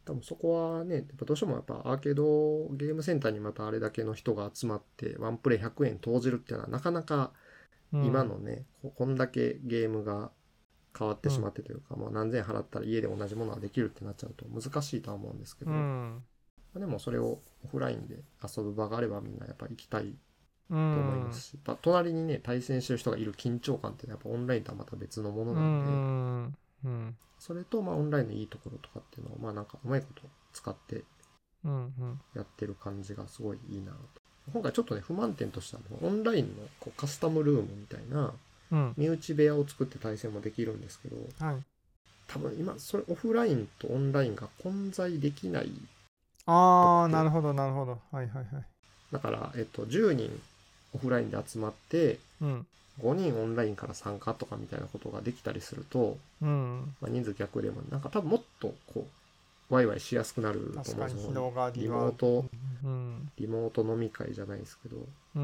多分そこはね、やっぱどうしてもやっぱアーケードゲームセンターにまたあれだけの人が集まってワンプレイ100円投じるっていうのはなかなか今のね、こんだけゲームが変わってしまってというか、まあ何千円払ったら家で同じものができるってなっちゃうと難しいとは思うんですけど、でもそれをオフラインで遊ぶ場があればみんなやっぱ行きたいと思いますし、隣にね対戦してる人がいる緊張感ってやっぱオンラインとはまた別のものなんで、それとまあオンラインのいいところとかっていうのをまあなんかうまいこと使ってやってる感じがすごいいいなと。今回ちょっとね不満点としてはオンラインのこうカスタムルームみたいな身内部屋を作って対戦もできるんですけど、多分今それオフラインとオンラインが混在できない。 なるほどなるほど。はいはいはい。 だから、10人オフラインで集まって、5人オンラインから参加とかみたいなことができたりすると、まあ、人数逆でもなんか多分もっとこうワイワイしやすくなると思うんですよ。リモート飲み会じゃないですけど、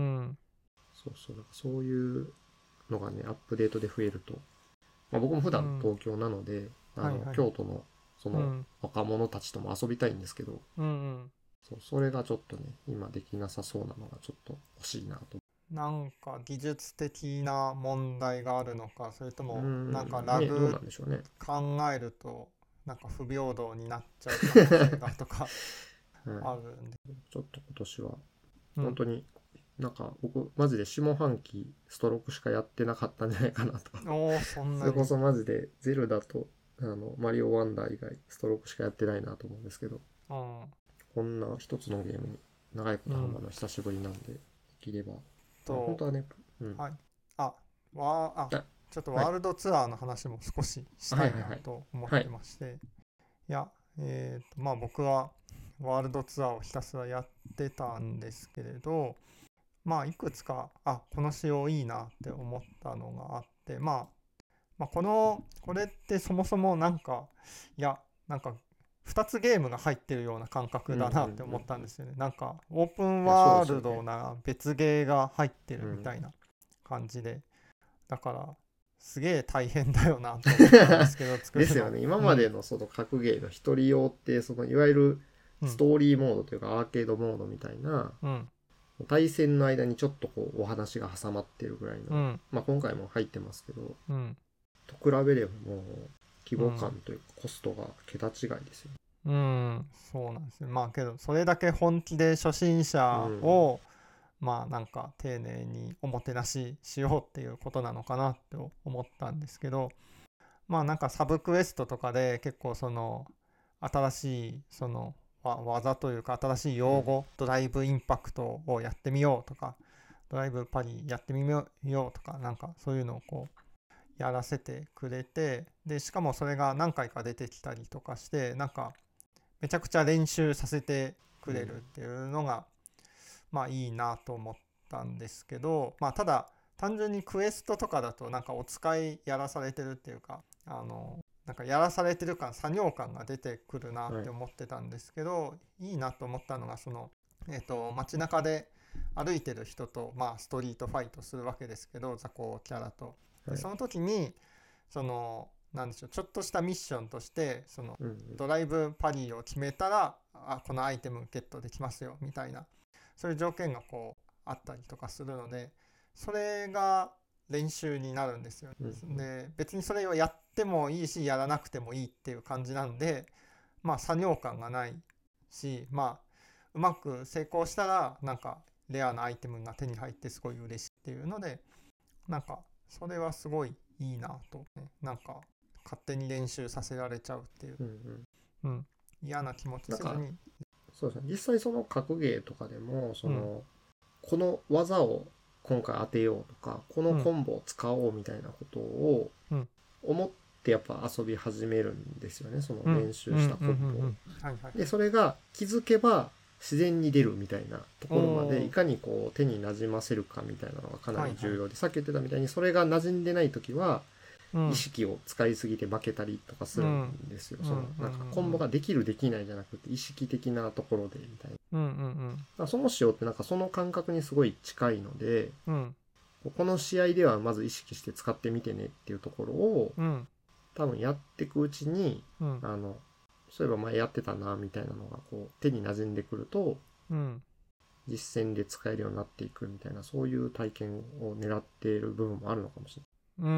そういうのがねアップデートで増えると、まあ、僕も普段東京なので、京都のその若者たちとも遊びたいんですけど、それがちょっとね今できなさそうなのがちょっと欲しいなと。 なんか技術的な問題があるのか、それともなんかラグ考えるとなんか不平等になっちゃう可能性がとかあるんで、 ちょっと今年は本当になんか僕マジで下半期ストロークしかやってなかったんじゃないかなと。それこそマジでゼルダとマリオワンダー以外ストロークしかやってないなと思うんですけど、こんな一つのゲームに長いことハマるの久しぶりなんで、できれば本当はね、 はい、ちょっとワールドツアーの話も少ししたいなと思ってまして、いやまあ僕はワールドツアーをひたすらやってたんですけれど、まあいくつかこの仕様いいなって思ったのがあって、まあこれってそもそもなんか2つゲームが入ってるような感覚だなって思ったんですよね。なんかオープンワールドな別ゲーが入ってるみたいな感じで、だからすげえ大変だよなと思ったんですけど作るのですよね。今までのその格ゲーの一人用ってそのいわゆるストーリーモードというかアーケードモードみたいな、対戦の間にちょっとこうお話が挟まってるぐらいの、まあ今回も入ってますけど、と比べればもう規模感というかコストが桁違いですよ。 そうなんですよ。まあけどそれだけ本気で初心者を、まあなんか丁寧におもてなししようっていうことなのかなって思ったんですけど、まあなんかサブクエストとかで結構その新しいその技というか新しい用語、ドライブインパクトをやってみようとか、ドライブパリやってみようとか、なんかそういうのをこうやらせてくれて、でしかもそれが何回か出てきたりとかして、なんかめちゃくちゃ練習させてくれるっていうのが、まあいいなと思ったんですけど、まあただ単純にクエストとかだとなんかお使いやらされてるっていうか、なんかやらされてる感、作業感が出てくるなって思ってたんですけど、いいなと思ったのがその街中で歩いてる人と、まあ、ストリートファイトするわけですけど、雑魚キャラと。でその時にそのなんでしょう、ちょっとしたミッションとしてそのドライブパリを決めたらこのアイテムゲットできますよみたいな、そういう条件がこうあったりとかするので、それが練習になるんですよ。で別にそれをやってもいいしやらなくてもいいっていう感じなんで、まあ作業感がないし、まあうまく成功したらなんかレアなアイテムが手に入ってすごい嬉しいっていうので、なんかそれはすごいいいなと、ね、なんか勝手に練習させられちゃうっていう、嫌な気持ちせずに。 そうですね、実際その格ゲーとかでもその、この技を今回当てようとかこのコンボを使おうみたいなことを思ってやっぱ遊び始めるんですよね、その練習したコンボを。でそれが気づけば自然に出るみたいなところまでいかにこう手になじませるかみたいなのがかなり重要で、さっき言ってたみたいにそれが馴染んでない時は意識を使いすぎて負けたりとかするんですよ。そのなんかコンボができるできないじゃなくて意識的なところでみたいな、その仕様ってなんかその感覚にすごい近いので、この試合ではまず意識して使ってみてねっていうところを多分やっていくうちにそういえば前やってたなみたいなのがこう手に馴染んでくると、 うん、 実践で使えるようになっていくみたいな、そういう体験を狙っている部分もあるのかもしれない。うん。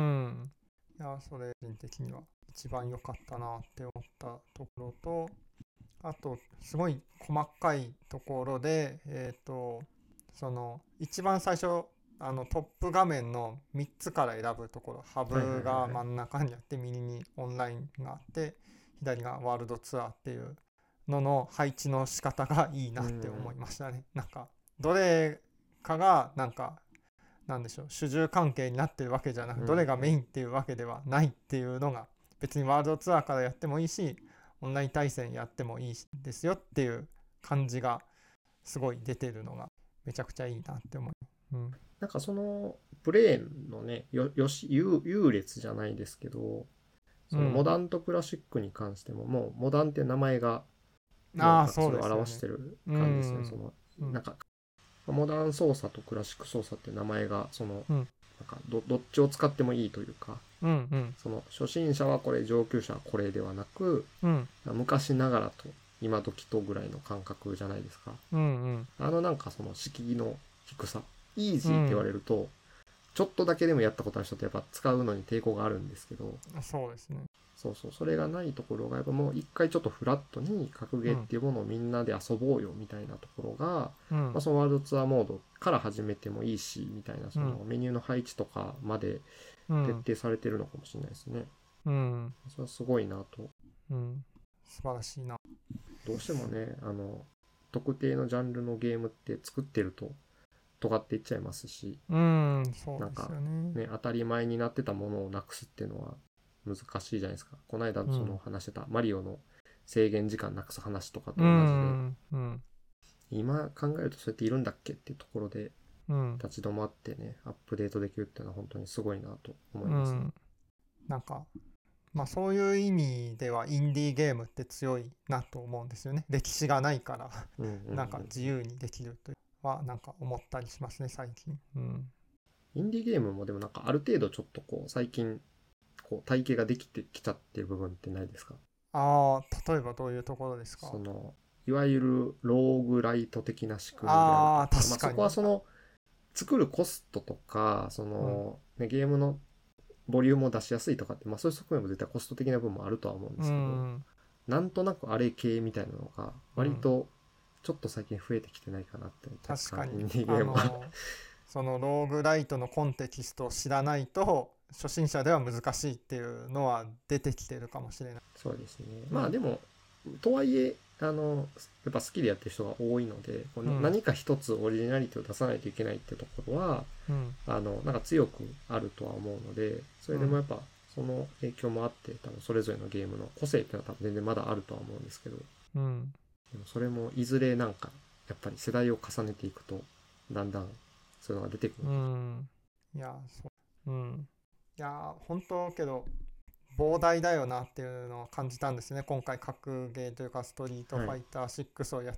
いや、それ個人的には一番良かったなって思ったところと、あとすごい細かいところで、その一番最初トップ画面の3つから選ぶところ、ハブが真ん中にあって、右にオンラインがあって左がワールドツアーっていうのの配置の仕方がいいなって思いましたね。なんかどれかがなんでしょう、主従関係になってるわけじゃなく、どれがメインっていうわけではないっていうのが、別にワールドツアーからやってもいいしオンライン対戦やってもいいですよっていう感じがすごい出てるのがめちゃくちゃいいなって思う。 なんかそのプレーンのね優劣じゃないですけど、そのモダンとクラシックに関しても、もうモダンって名前がそれを表してる感じですね。そのなんかモダン操作とクラシック操作って名前がその、なんかどっちを使ってもいいというか、その初心者はこれ、上級者はこれではなく、昔ながらと今時とぐらいの感覚じゃないですか。なんかその敷居の低さ、イージーって言われると、ちょっとだけでもやったことある人ってやっぱ使うのに抵抗があるんですけど、 そうですね。 それがないところがやっぱもう一回ちょっとフラットに格ゲーっていうものをみんなで遊ぼうよみたいなところが、そのワールドツアーモードから始めてもいいしみたいな、そのメニューの配置とかまで徹底されてるのかもしれないですね。それはすごいなと。 素晴らしいな。 どうしてもね、特定のジャンルのゲームって作ってると尖っていっちゃいますし、 そうですよね。なんかね、当たり前になってたものをなくすっていうのは難しいじゃないですか。この間その話してたマリオの制限時間なくす話とかと同じで、今考えるとそうやっているんだっけっていうところで立ち止まってね、アップデートできるっていうのは本当にすごいなと思います、ね。 なんかそういう意味ではインディーゲームって強いなと思うんですよね。歴史がないからなんか自由にできるというはなんか思ったりしますね、最近。 インディーゲームもでもなんかある程度ちょっとこう最近こう体系ができてきちゃってる部分ってないですか？ 例えばどういうところですか？ そのいわゆるローグライト的な仕組みであるとか、そこはその作るコストとかその、ゲームのボリュームを出しやすいとかって、そういう側面も絶対コスト的な部分もあるとは思うんですけど、なんとなくあれ系みたいなのが割とちょっと最近増えてきてないかなって。 確かにそのローグライトのコンテキストを知らないと初心者では難しいっていうのは出てきてるかもしれない。 そうですね。でもとはいえやっぱ好きでやってる人が多いので、何か一つオリジナリティを出さないといけないってところは、なんか強くあるとは思うので、それでもやっぱその影響もあって多分それぞれのゲームの個性っていうのは多分全然まだあるとは思うんですけど、でもそれもいずれなんかやっぱり世代を重ねていくとだんだんそういうのが出てくる。 いやいや本当けど膨大だよなっていうのを感じたんですね。今回格ゲーというかストリートファイター6をやって、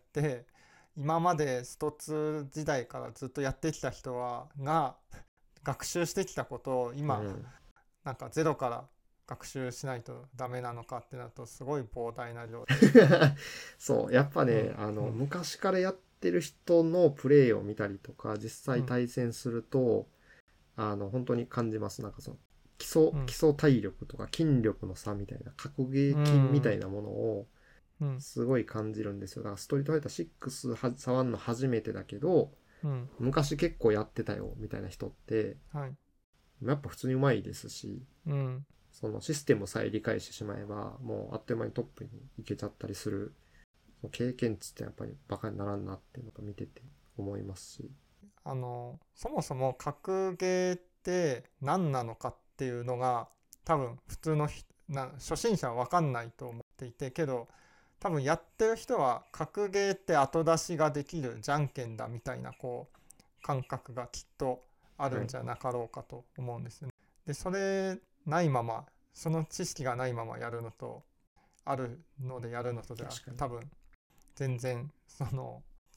今までスト2時代からずっとやってきた人が学習してきたことを今、なんかゼロから学習しないとダメなのかってなるとすごい膨大な量そうやっぱね、昔からやってる人のプレイを見たりとか実際対戦すると、本当に感じます。なんかその基礎体力とか筋力の差みたいな、格ゲー筋みたいなものをすごい感じるんですよ。だからストリートファイター6触るの初めてだけど、昔結構やってたよみたいな人って、やっぱ普通にうまいですし、そのシステムさえ理解してしまえばもうあっという間にトップに行けちゃったりする、その経験値ってやっぱりバカにならんなっていうのが見てて思いますし、 そもそも格ゲーって何なのかっていうのが多分普通の初心者は分かんないと思っていて、けど多分やってる人は格ゲーって後出しができるじゃんけんだみたいな感覚がきっとあるんじゃなかろうかと思うんですよね。でそれないまま、その知識がないままやるのとあるのでやるのとでは多分全然その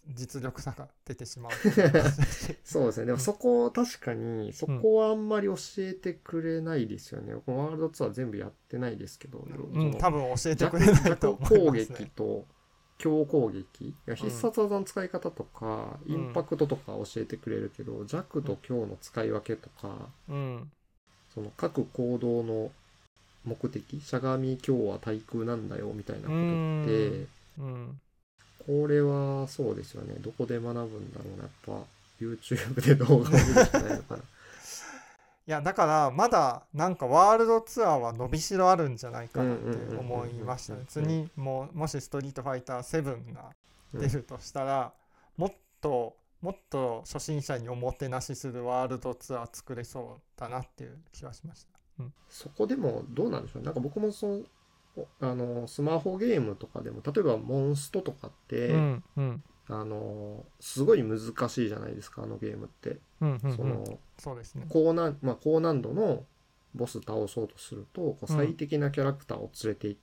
実力差が出てしまうそうですね。でもそこ確かにそこはあんまり教えてくれないですよね。このワールドツアー全部やってないですけど、 多分教えてくれないと思いますね。 攻撃と強攻撃、必殺技の使い方とか、インパクトとか教えてくれるけど、弱と強の使い分けとか、その各行動の目的、しゃがみ強は対空なんだよみたいなことって、これはそうですよね。どこで学ぶんだろうな。やっぱ YouTube で動画を見るしかないのかな。 いやだからまだなんかワールドツアーは伸びしろあるんじゃないかなって思いましたね。次もしストリートファイター7が出るとしたら、もっと初心者におもてなしするワールドツアー作れそうだなっていう気はしました。 そこでもどうなんでしょう。なんか僕もスマホゲームとかでも例えばモンストとかって、すごい難しいじゃないですか、あのゲームって。 そうですね。 高難度のボス倒そうとすると、こう最適なキャラクターを連れて行って、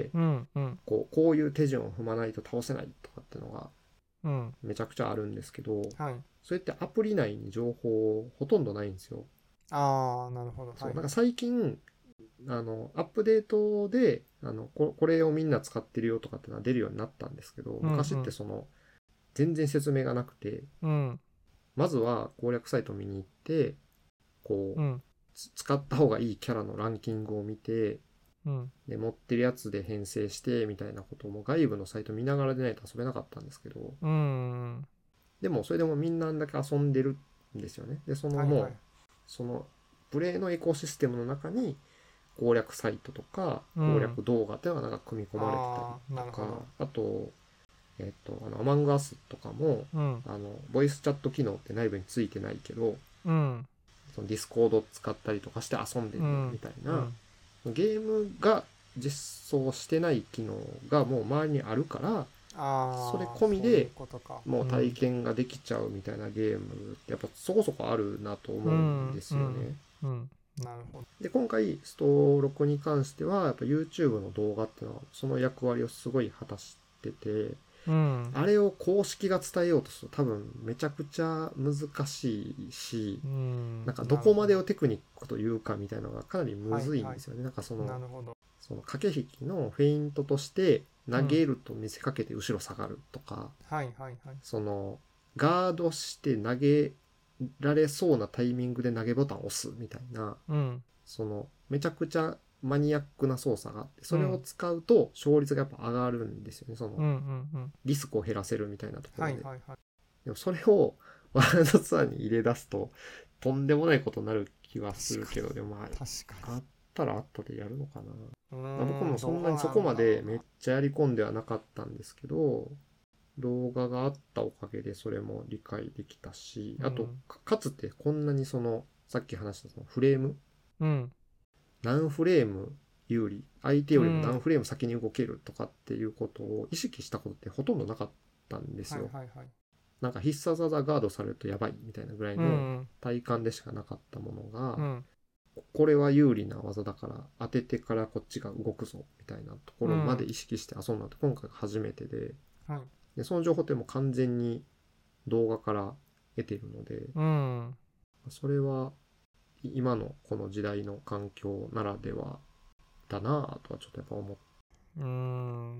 こういう手順を踏まないと倒せないとかっていうのがめちゃくちゃあるんですけど、それってアプリ内に情報ほとんどないんですよ。 ああ、なるほど。 そう、なんか最近アップデートでこれをみんな使ってるよとかってのは出るようになったんですけど、昔って全然説明がなくて、まずは攻略サイト見に行って使った方がいいキャラのランキングを見て、で持ってるやつで編成してみたいなことも外部のサイト見ながらでないと遊べなかったんですけど、でもそれでもみんなあんだけ遊んでるんですよね。でそのプレイのエコシステムの中に攻略サイトとか攻略動画っていうのがなんか組み込まれてたりとか、あとアマングアスとかも、ボイスチャット機能って内部についてないけど、そのディスコード使ったりとかして遊んでるみたいな、ゲームが実装してない機能がもう周りにあるから、それ込みでもう体験ができちゃうみたいなゲームってやっぱそこそこあるなと思うんですよね。 なるほど。 で今回スト6に関してはやっぱ YouTube の動画っていうのはその役割をすごい果たしてて、あれを公式が伝えようとすると多分めちゃくちゃ難しいし、なんかどこまでをテクニックというかみたいなのがかなりむずいんですよね。なんかその駆け引きのフェイントとして投げると見せかけて後ろ下がるとか、そのガードして投げられそうなタイミングで投げボタンを押すみたいな、そのめちゃくちゃマニアックな操作があって、それを使うと勝率がやっぱ上がるんですよね。そのリスクを減らせるみたいなところで。でもそれをワールドツアーに入れ出すととんでもないことになる気はするけど、でもあったら後でやるのかな。僕もそんなにそこまでめっちゃやり込んではなかったんですけど、動画があったおかげでそれも理解できたし、あとかつてこんなにさっき話したそのフレーム、何フレーム有利、相手よりも何フレーム先に動けるとかっていうことを意識したことってほとんどなかったんですよ。なんか必殺技ガードされるとやばいみたいなぐらいの体感でしかなかったものが、これは有利な技だから当ててからこっちが動くぞみたいなところまで意識して遊んだって今回が初めてで、でその情報ってもう完全に動画から得ているので、それは今のこの時代の環境ならではだなとはちょっとやっぱ思って。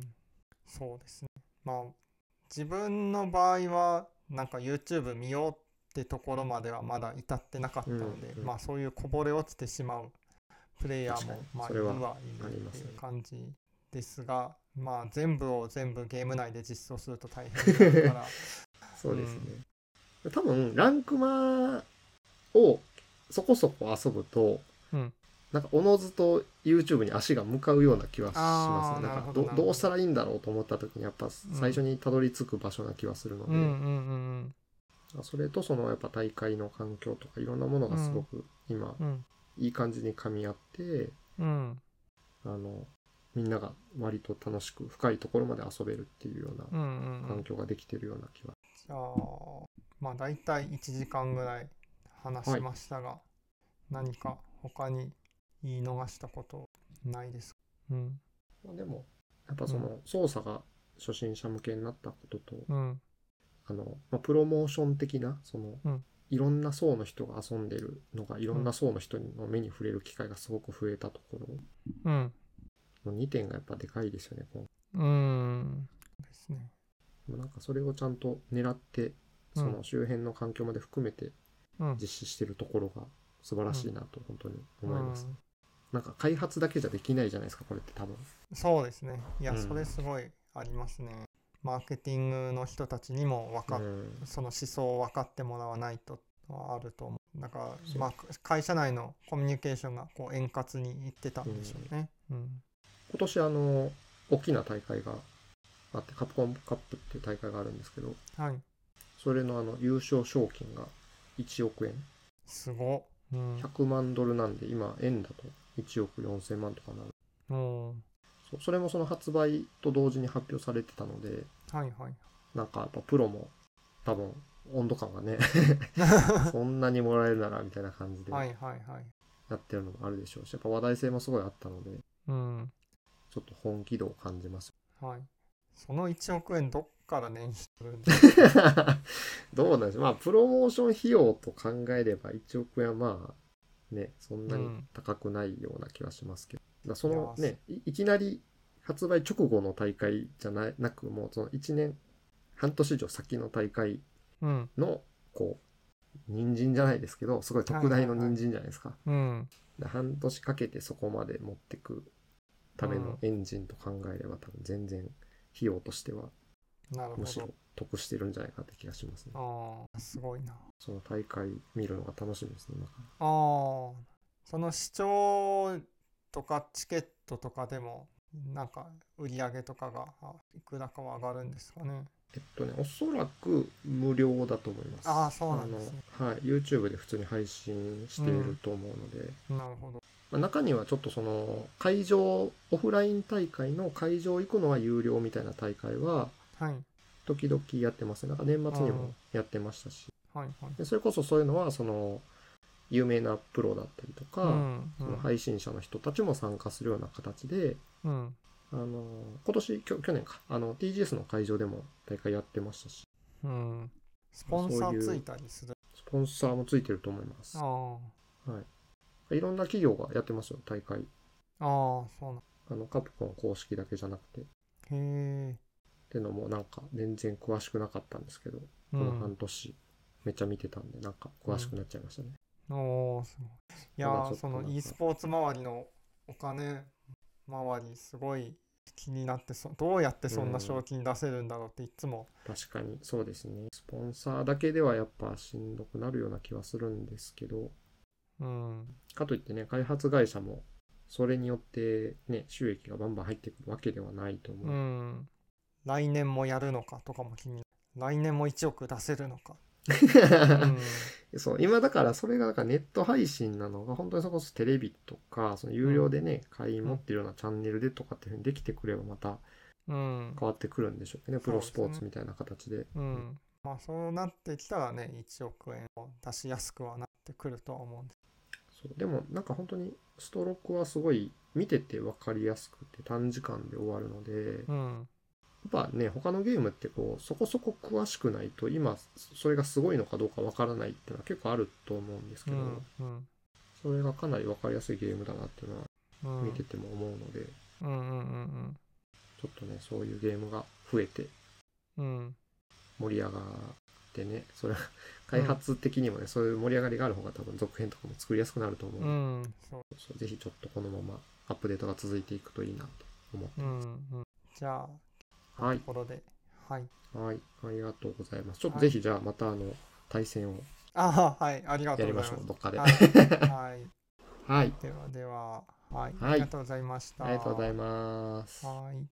そうですね。まあ自分の場合はなんか YouTube 見ようってところまではまだ至ってなかったので、まあそういうこぼれ落ちてしまうプレイヤーもまあいるはいるっていう感じですが、まあ全部ゲーム内で実装すると大変だからそうですね、多分ランクマをそこそこ遊ぶと、なんかおのずと YouTube に足が向かうような気はしますね。なんかどうしたらいいんだろうと思った時にやっぱ最初にたどり着く場所な気はするので、それとやっぱ大会の環境とかいろんなものがすごく今、いい感じに噛み合って、みんなが割と楽しく深いところまで遊べるっていうような環境ができてるような気は。 じゃあまあだいたい1時間ぐらい話しましたが、何か他に言い逃したことないですか？ でもやっぱ操作が初心者向けになったことと、 プロモーション的ないろんな層の人が遊んでるのがいろんな層の人の目に触れる機会がすごく増えたところの2点がやっぱでかいですよね。 ですね。 なんかそれをちゃんと狙ってその周辺の環境まで含めて実施してるところが素晴らしいなと本当に思います。なんか開発だけじゃできないじゃないですか、これって多分。 そうですね。いや、それすごいありますね。マーケティングの人たちにもその思想を分かってもらわないとはあると思う。だから、会社内のコミュニケーションがこう円滑にいってたんでしょうね。 今年大きな大会があって、カプコンカップっていう大会があるんですけど、それの優勝賞金が1億円。 すごっ。 100万ドルなんで、今円だと1億4000万とかなる。それもその発売と同時に発表されてたので、なんかやっぱプロも多分温度感がねそんなにもらえるならみたいな感じでやってるのもあるでしょうし、やっぱ話題性もすごいあったので、ちょっと本気度を感じます。 その1億円どっから捻出するんですかどうなんでしょう。プロモーション費用と考えれば1億円はね、そんなに高くないような気はしますけど、そのね、いきなり発売直後の大会じゃなく、もうその1年半年以上先の大会のこう人参じゃないですけど、すごい特大の人参じゃないですか。半年かけてそこまで持ってくためのエンジンと考えれば、多分全然費用としてはむしろ得してるんじゃないかって気がしますね。 すごいな。 その大会見るのが楽しみですね。 その視聴とかチケットとかでもなんか売り上げとかがいくらかは上がるんですかね。 おそらく無料だと思います。 そうなんですね。 YouTube で普通に配信していると思うので。 なるほど。 中にはちょっとその会場、オフライン大会の会場行くのは有料みたいな大会は時々やってますね。なんか年末にもやってましたし、でそれこそそういうのはその有名なプロだったりとか、その配信者の人たちも参加するような形で、今年去年かTGS の会場でも大会やってましたし、 スポンサーついたりする。 スポンサーもついてると思います。いろんな企業がやってますよ、大会。 そうなん。 カプコン公式だけじゃなくて。っていうのもなんか全然詳しくなかったんですけど、この半年めっちゃ見てたんで、なんか詳しくなっちゃいましたね。 すごい。いやその e スポーツ周りのお金周りすごい気になって、どうやってそんな賞金出せるんだろうっていつも。 確かにそうですね。スポンサーだけではやっぱしんどくなるような気はするんですけど、かといってね、開発会社もそれによってね、収益がバンバン入ってくるわけではないと思う。 来年もやるのかとかも気になる。来年も1億出せるのか。 そう今だからそれがなんかネット配信なのが本当にそこそテレビとかその有料でね、会員持ってるようなチャンネルでとかっていう風にできてくればまた変わってくるんでしょうね、プロスポーツみたいな形で。 そうなってきたらね、1億円を出しやすくはなってくるとは思うんです。 でもなんか本当にストロークはすごい見てて分かりやすくて短時間で終わるので、やっぱね、他のゲームってこうそこそこ詳しくないと今それがすごいのかどうか分からないっていうのは結構あると思うんですけど、それがかなり分かりやすいゲームだなっていうのは見てても思うので、ちょっとねそういうゲームが増えて盛り上がってね、それは開発的にもね、そういう盛り上がりがある方が多分続編とかも作りやすくなると思うので、ぜひちょっとこのままアップデートが続いていくといいなと思ってます。 じゃあところで、 ありがとうございます。ちょっとぜひじゃあまた対戦をありがとうございます。やりましょう、 どっかで。 では、ありがとうございました。 ありがとうございます。